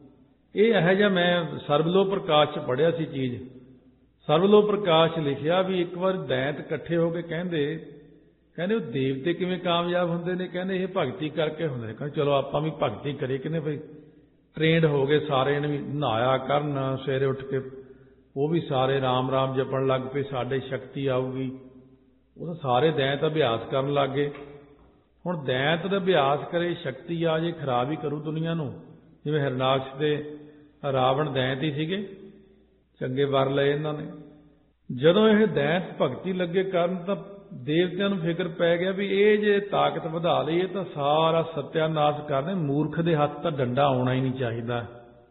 ਇਹ ਇਹੋ ਜਿਹਾ ਮੈਂ ਸਰਬਲੋ ਪ੍ਰਕਾਸ਼ 'ਚ ਪੜ੍ਹਿਆ ਸੀ ਚੀਜ਼। ਸਰਬਲੋ ਪ੍ਰਕਾਸ਼ ਲਿਖਿਆ ਵੀ ਇੱਕ ਵਾਰ ਦੈਂਤ ਇਕੱਠੇ ਹੋ ਕੇ ਕਹਿੰਦੇ ਉਹ ਦੇਵਤੇ ਕਿਵੇਂ ਕਾਮਯਾਬ ਹੁੰਦੇ ਨੇ? ਕਹਿੰਦੇ ਇਹ ਭਗਤੀ ਕਰਕੇ ਹੁੰਦੇ ਨੇ। ਕਹਿੰਦੇ ਚਲੋ ਆਪਾਂ ਵੀ ਭਗਤੀ ਕਰੀਏ। ਕਹਿੰਦੇ ਬਈ ਟ੍ਰੇਨਡ ਹੋ ਗਏ ਸਾਰੇ ਨੇ, ਵੀ ਨਹਾਇਆ ਕਰਨ ਸਵੇਰੇ ਉੱਠ ਕੇ, ਉਹ ਵੀ ਸਾਰੇ ਰਾਮ ਰਾਮ ਜਪਣ ਲੱਗ ਪਏ, ਸਾਡੇ ਸ਼ਕਤੀ ਆਊਗੀ। ਉਹ ਤਾਂ ਸਾਰੇ ਦੈਂਤ ਅਭਿਆਸ ਕਰਨ ਲੱਗ ਗਏ। ਹੁਣ ਦੈਂਤ ਦਾ ਅਭਿਆਸ ਕਰੇ, ਸ਼ਕਤੀ ਆ ਜੇ, ਖਰਾਬ ਹੀ ਕਰੂ ਦੁਨੀਆ ਨੂੰ। ਜਿਵੇਂ ਹਿਰਨਾਕਸ਼ ਦੇ ਰਾਵਣ ਦੈਂਤ ਹੀ ਸੀਗੇ, ਚੰਗੇ ਵਰ ਲਏ ਇਹਨਾਂ ਨੇ। ਜਦੋਂ ਇਹ ਦੈਂਤ ਭਗਤੀ ਲੱਗੇ ਕਰਨ ਤਾਂ ਦੇਵਤਿਆਂ ਨੂੰ ਫਿਕਰ ਪੈ ਗਿਆ ਵੀ ਇਹ ਜੇ ਤਾਕਤ ਵਧਾ ਲਈਏ ਤਾਂ ਸਾਰਾ ਸਤਿਆਨਾਸ਼ ਕਰਨੇ, ਮੂਰਖ ਦੇ ਹੱਥ ਤਾਂ ਡੰਡਾ ਆਉਣਾ ਹੀ ਨਹੀਂ ਚਾਹੀਦਾ।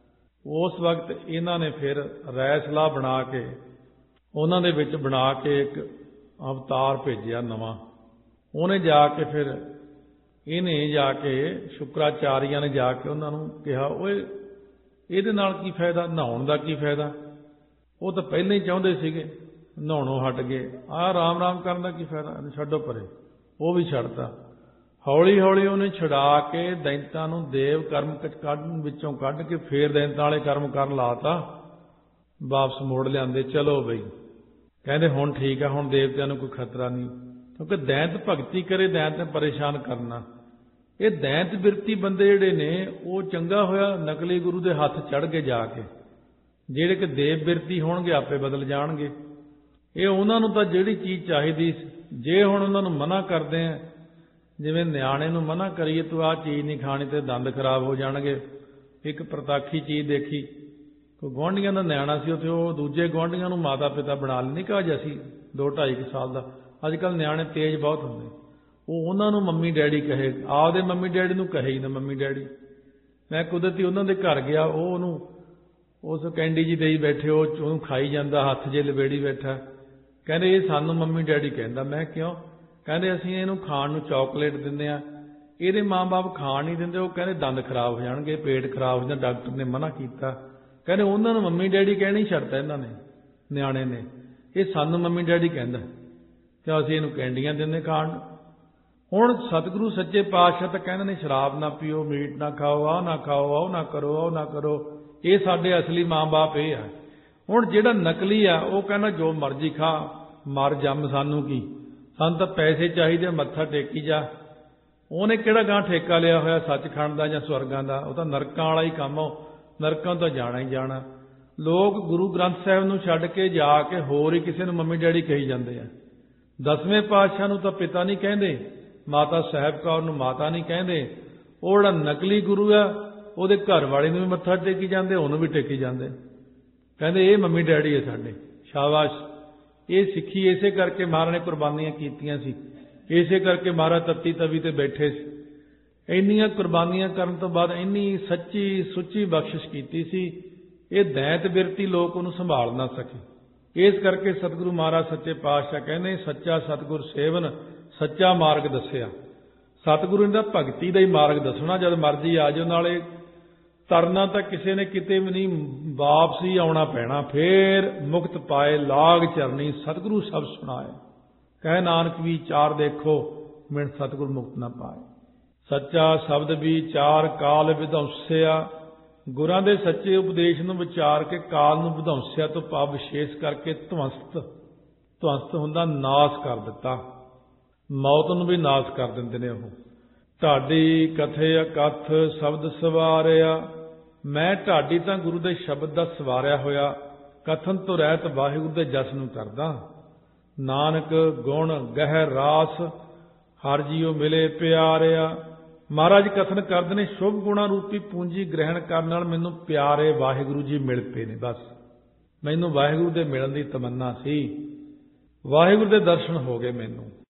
ਉਸ ਵਕਤ ਇਹਨਾਂ ਨੇ ਫਿਰ ਰਾਏ ਸਲਾਹ ਬਣਾ ਕੇ ਉਹਨਾਂ ਦੇ ਵਿੱਚ ਬਣਾ ਕੇ ਇੱਕ ਅਵਤਾਰ ਭੇਜਿਆ ਨਵਾਂ। ਉਹਨੇ ਜਾ ਕੇ ਫਿਰ ਇਹਨੇ ਜਾ ਕੇ ਸ਼ੁਕਰਾਚਾਰੀਆਂ ਨੇ ਜਾ ਕੇ ਉਹਨਾਂ ਨੂੰ ਕਿਹਾ, ਓਏ ਇਹਦੇ ਨਾਲ ਕੀ ਫਾਇਦਾ, ਨਹਾਉਣ ਦਾ ਕੀ ਫਾਇਦਾ? ਉਹ ਤਾਂ ਪਹਿਲਾਂ ਹੀ ਚਾਹੁੰਦੇ ਸੀਗੇ, ਨਹਾਉਣੋਂ ਹਟ ਗਏ। ਆਹ ਰਾਮ ਰਾਮ ਕਰਨ ਦਾ ਕੀ ਫਾਇਦਾ, ਛੱਡੋ ਪਰੇ। ਉਹ ਵੀ ਛੱਡਤਾ। ਹੌਲੀ ਹੌਲੀ ਉਹਨੇ ਛੁਡਾ ਕੇ ਦੈਂਤਾਂ ਨੂੰ ਦੇਵ ਕਰਮ ਵਿੱਚੋਂ ਕੱਢ ਕੇ ਫੇਰ ਦੈਂਤਾਂ ਵਾਲੇ ਕਰਮ ਕਰਨ ਲਾਤਾ, ਵਾਪਸ ਮੋੜ ਲਿਆਂਦੇ। ਚਲੋ ਬਈ ਕਹਿੰਦੇ ਹੁਣ ਠੀਕ ਆ, ਹੁਣ ਦੇਵਤਿਆਂ ਨੂੰ ਕੋਈ ਖਤਰਾ ਨਹੀਂ। ਕਿਉਂਕਿ ਦੈਂਤ ਭਗਤੀ ਕਰੇ, ਦੈਂਤ ਨੇ ਪਰੇਸ਼ਾਨ ਕਰਨਾ। ਇਹ ਦੈਂਤ ਬਿਰਤੀ ਬੰਦੇ ਜਿਹੜੇ ਨੇ ਉਹ ਚੰਗਾ ਹੋਇਆ ਨਕਲੀ ਗੁਰੂ ਦੇ ਹੱਥ ਚੜ੍ਹ ਕੇ ਜਾ ਕੇ। ਜਿਹੜੇ ਕਿ ਦੇਵ ਬਿਰਤੀ ਹੋਣਗੇ ਆਪੇ ਬਦਲ ਜਾਣਗੇ। ਇਹ ਉਹਨਾਂ ਨੂੰ ਤਾਂ ਜਿਹੜੀ ਚੀਜ਼ ਚਾਹੀਦੀ, ਜੇ ਹੁਣ ਉਹਨਾਂ ਨੂੰ ਮਨਾ ਕਰਦੇ ਆ, ਜਿਵੇਂ ਨਿਆਣੇ ਨੂੰ ਮਨਾ ਕਰੀਏ ਤੂੰ ਆਹ ਚੀਜ਼ ਨਹੀਂ ਖਾਣੀ ਤੇ ਦੰਦ ਖਰਾਬ ਹੋ ਜਾਣਗੇ। ਇੱਕ ਪ੍ਰਤਾਖੀ ਚੀਜ਼ ਦੇਖੀ, ਕੋਈ ਗੁਆਂਢੀਆਂ ਦਾ ਨਿਆਣਾ ਸੀ, ਉੱਥੇ ਉਹ ਦੂਜੇ ਗੁਆਂਢੀਆਂ ਨੂੰ ਮਾਤਾ ਪਿਤਾ ਬਣਾ ਲੈਂਦੀ ਕਾ ਸੀ 2-2.5 ਸਾਲ ਦਾ। ਅੱਜ ਕੱਲ੍ਹ ਨਿਆਣੇ ਤੇਜ਼ ਬਹੁਤ ਹੁੰਦੇ, ਉਹ ਉਹਨਾਂ ਨੂੰ ਮੰਮੀ ਡੈਡੀ ਕਹੇ, ਆਪਦੇ ਮੰਮੀ ਡੈਡੀ ਨੂੰ ਕਹੇ ਹੀ ਨਾ ਮੰਮੀ ਡੈਡੀ। ਮੈਂ ਕੁਦਰਤੀ ਉਹਨਾਂ ਦੇ ਘਰ ਗਿਆ, ਉਹ ਉਹਨੂੰ ਉਸ ਕੈਂਡੀ ਜੀ ਦੇਈ ਬੈਠੇ, ਉਹ ਉਹਨੂੰ ਖਾਈ ਜਾਂਦਾ, ਹੱਥ ਜੇ ਲਵੇੜੀ ਬੈਠਾ। ਕਹਿੰਦੇ ਇਹ ਸਾਨੂੰ ਮੰਮੀ ਡੈਡੀ ਕਹਿੰਦਾ। ਮੈਂ ਕਿਉਂ? ਕਹਿੰਦੇ ਅਸੀਂ ਇਹਨੂੰ ਖਾਣ ਨੂੰ ਚਾਕਲੇਟ ਦਿੰਦੇ ਆ, ਇਹਦੇ ਮਾਂ-ਬਾਪ ਖਾਣ ਨਹੀਂ ਦਿੰਦੇ। ਉਹ ਕਹਿੰਦੇ ਦੰਦ ਖਰਾਬ ਹੋ ਜਾਣਗੇ, ਪੇਟ ਖਰਾਬ ਹੋ ਜਾਂਦਾ, ਡਾਕਟਰ ਨੇ ਮਨਾ ਕੀਤਾ। ਕਹਿੰਦੇ ਉਹਨਾਂ ਨੂੰ ਮੰਮੀ ਡੈਡੀ ਕਹਿਣਾ ਹੀ ਛੱਡਤਾ ਇਹਨਾਂ ਨੇ, ਨਿਆਣੇ ਨੇ। ਇਹ ਸਾਨੂੰ ਮੰਮੀ ਡੈਡੀ ਕਹਿੰਦਾ ਕਿ ਅਸੀਂ ਇਹਨੂੰ ਕੈਂਡੀਆਂ ਦਿੰਦੇ ਖਾਣ ਨੂੰ। ਹੁਣ ਸਤਿਗੁਰੂ ਸੱਚੇ ਪਾਤਸ਼ਾਹ ਤਾਂ ਕਹਿੰਦੇ ਨੇ ਸ਼ਰਾਬ ਨਾ ਪੀਓ, ਮੀਟ ਨਾ ਖਾਓ, ਆਹ ਨਾ ਖਾਓ, ਆਹ ਨਾ ਕਰੋ, ਆਹ ਨਾ ਕਰੋ। ਇਹ ਸਾਡੇ ਅਸਲੀ ਮਾਂ-ਬਾਪ ਇਹ ਆ। ਹੁਣ ਜਿਹੜਾ ਨਕਲੀ ਆ ਉਹ ਕਹਿੰਦਾ ਜੋ ਮਰਜ਼ੀ ਖਾ, ਮਰ ਜੰਮ, ਸਾਨੂੰ ਕੀ, ਸਾਨੂੰ ਤਾਂ ਪੈਸੇ ਚਾਹੀਦੇ, ਮੱਥਾ ਟੇਕੀ ਜਾ। ਉਹਨੇ ਕਿਹੜਾ ਗਾਂ ਠੇਕਾ ਲਿਆ ਹੋਇਆ ਸੱਚਖੰਡ ਦਾ ਜਾਂ ਸਵਰਗਾਂ ਦਾ? ਉਹ ਤਾਂ ਨਰਕਾਂ ਵਾਲਾ ਹੀ ਕੰਮ ਆ, ਨਰਕਾਂ ਤੋਂ ਜਾਣਾ ਹੀ ਜਾਣਾ। ਲੋਕ ਗੁਰੂ ਗ੍ਰੰਥ ਸਾਹਿਬ ਨੂੰ ਛੱਡ ਕੇ ਜਾ ਕੇ ਹੋਰ ਹੀ ਕਿਸੇ ਨੂੰ ਮੰਮੀ ਡੈਡੀ ਕਹੀ ਜਾਂਦੇ ਆ। 10ਵੇਂ ਪਾਤਸ਼ਾਹ ਨੂੰ ਤਾਂ ਪਿਤਾ ਨਹੀਂ ਕਹਿੰਦੇ, ਮਾਤਾ ਸਾਹਿਬ ਕੌਰ ਨੂੰ ਮਾਤਾ ਨਹੀਂ ਕਹਿੰਦੇ। ਉਹ ਜਿਹੜਾ ਨਕਲੀ ਗੁਰੂ ਆ ਉਹਦੇ ਘਰ ਵਾਲੇ ਨੂੰ ਵੀ ਮੱਥਾ ਟੇਕੀ ਜਾਂਦੇ, ਉਹਨੂੰ ਵੀ ਟੇਕੀ ਜਾਂਦੇ। ਕਹਿੰਦੇ ਇਹ ਮੰਮੀ ਡੈਡੀ ਹੈ ਸਾਡੇ। ਸ਼ਾਬਾਸ਼। ਇਹ ਸਿੱਖੀ ਇਸੇ ਕਰਕੇ ਮਹਾਰਾਜ ਨੇ ਕੁਰਬਾਨੀਆਂ ਕੀਤੀਆਂ ਸੀ, ਇਸੇ ਕਰਕੇ ਮਹਾਰਾਜ ਤੱਤੀ ਤਵੀ ਤੇ ਬੈਠੇ ਸੀ। ਇੰਨੀਆਂ ਕੁਰਬਾਨੀਆਂ ਕਰਨ ਤੋਂ ਬਾਅਦ ਇੰਨੀ ਸੱਚੀ ਸੁੱਚੀ ਬਖਸ਼ਿਸ਼ ਕੀਤੀ ਸੀ, ਇਹ ਦੈਂਤ ਬਿਰਤੀ ਲੋਕ ਉਹਨੂੰ ਸੰਭਾਲ ਨਾ ਸਕੇ। ਇਸ ਕਰਕੇ ਸਤਿਗੁਰੂ ਮਹਾਰਾਜ ਸੱਚੇ ਪਾਤਸ਼ਾਹ ਕਹਿੰਦੇ ਸੱਚਾ ਸਤਿਗੁਰ ਸੇਵਨ ਸੱਚਾ ਮਾਰਗ ਦੱਸਿਆ। ਸਤਿਗੁਰੂ ਨੇ ਤਾਂ ਭਗਤੀ ਦਾ ਹੀ ਮਾਰਗ ਦੱਸਣਾ, ਜਦ ਮਰਜੀ ਆ ਜਾਓ। ਨਾਲੇ ਤਰਨਾ ਤਾਂ ਕਿਸੇ ਨੇ ਕਿਤੇ ਵੀ ਨਹੀਂ, ਵਾਪਸੀ ਆਉਣਾ ਪੈਣਾ। ਫੇਰ ਮੁਕਤ ਪਾਏ ਲਾਗ ਚਰਨੀ ਸਤਿਗੁਰੂ ਸਭ ਸੁਣਾਏ। ਕਹਿ ਨਾਨਕ ਵਿਚਾਰ ਦੇਖੋ ਮਿਣ ਸਤਿਗੁਰ ਮੁਕਤ ਨਾ ਪਾਏ। ਸੱਚਾ ਸ਼ਬਦ ਵਿਚਾਰ ਕਾਲ ਵਿਧੌਂਸਿਆ। ਗੁਰਾਂ ਦੇ ਸੱਚੇ ਉਪਦੇਸ਼ ਨੂੰ ਵਿਚਾਰ ਕੇ ਕਾਲ ਨੂੰ ਵਿਧੌਂਸਿਆ ਤੋਂ ਭਾਵ ਵਿਸ਼ੇਸ਼ ਕਰਕੇ ਧਵੰਸਤ ਹੁੰਦਾ ਨਾਸ ਕਰ ਦਿੱਤਾ। ਮੌਤ ਨੂੰ ਵੀ ਨਾਸ ਕਰ ਦਿੰਦੇ ਨੇ ਉਹ। ਢਾਡੀ ਕਥੇ ਅਕਥ ਸ਼ਬਦ ਸਵਾਰਿਆ। ਮੈਂ ਢਾਡੀ ਤਾਂ ਗੁਰੂ ਦੇ ਸ਼ਬਦ ਦਾ ਸਵਾਰਿਆ ਹੋਇਆ ਕਥਨ ਤੋਂ ਰਹਿਤ ਵਾਹਿਗੁਰੂ ਦੇ ਜਸ ਨੂੰ ਕਰਦਾ। ਨਾਨਕ ਗੁਣ ਗਹਿ ਰਾਸ ਹਰ ਜੀਉ ਮਿਲੇ ਪਿਆਰਿਆ। ਮਹਾਰਾਜ ਕਥਨ ਕਰਦੇ ਨੇ ਸ਼ੁਭ ਗੁਣਾ ਰੂਪੀ ਪੂੰਜੀ ਗ੍ਰਹਿਣ ਕਰਨ ਨਾਲ ਮੈਨੂੰ ਪਿਆਰੇ ਵਾਹਿਗੁਰੂ ਜੀ ਮਿਲ ਪਏ ਨੇ। ਬਸ ਮੈਨੂੰ ਵਾਹਿਗੁਰੂ ਦੇ ਮਿਲਣ ਦੀ ਤਮੰਨਾ ਸੀ, ਵਾਹਿਗੁਰੂ ਦੇ ਦਰਸ਼ਨ ਹੋ ਗਏ ਮੈਨੂੰ।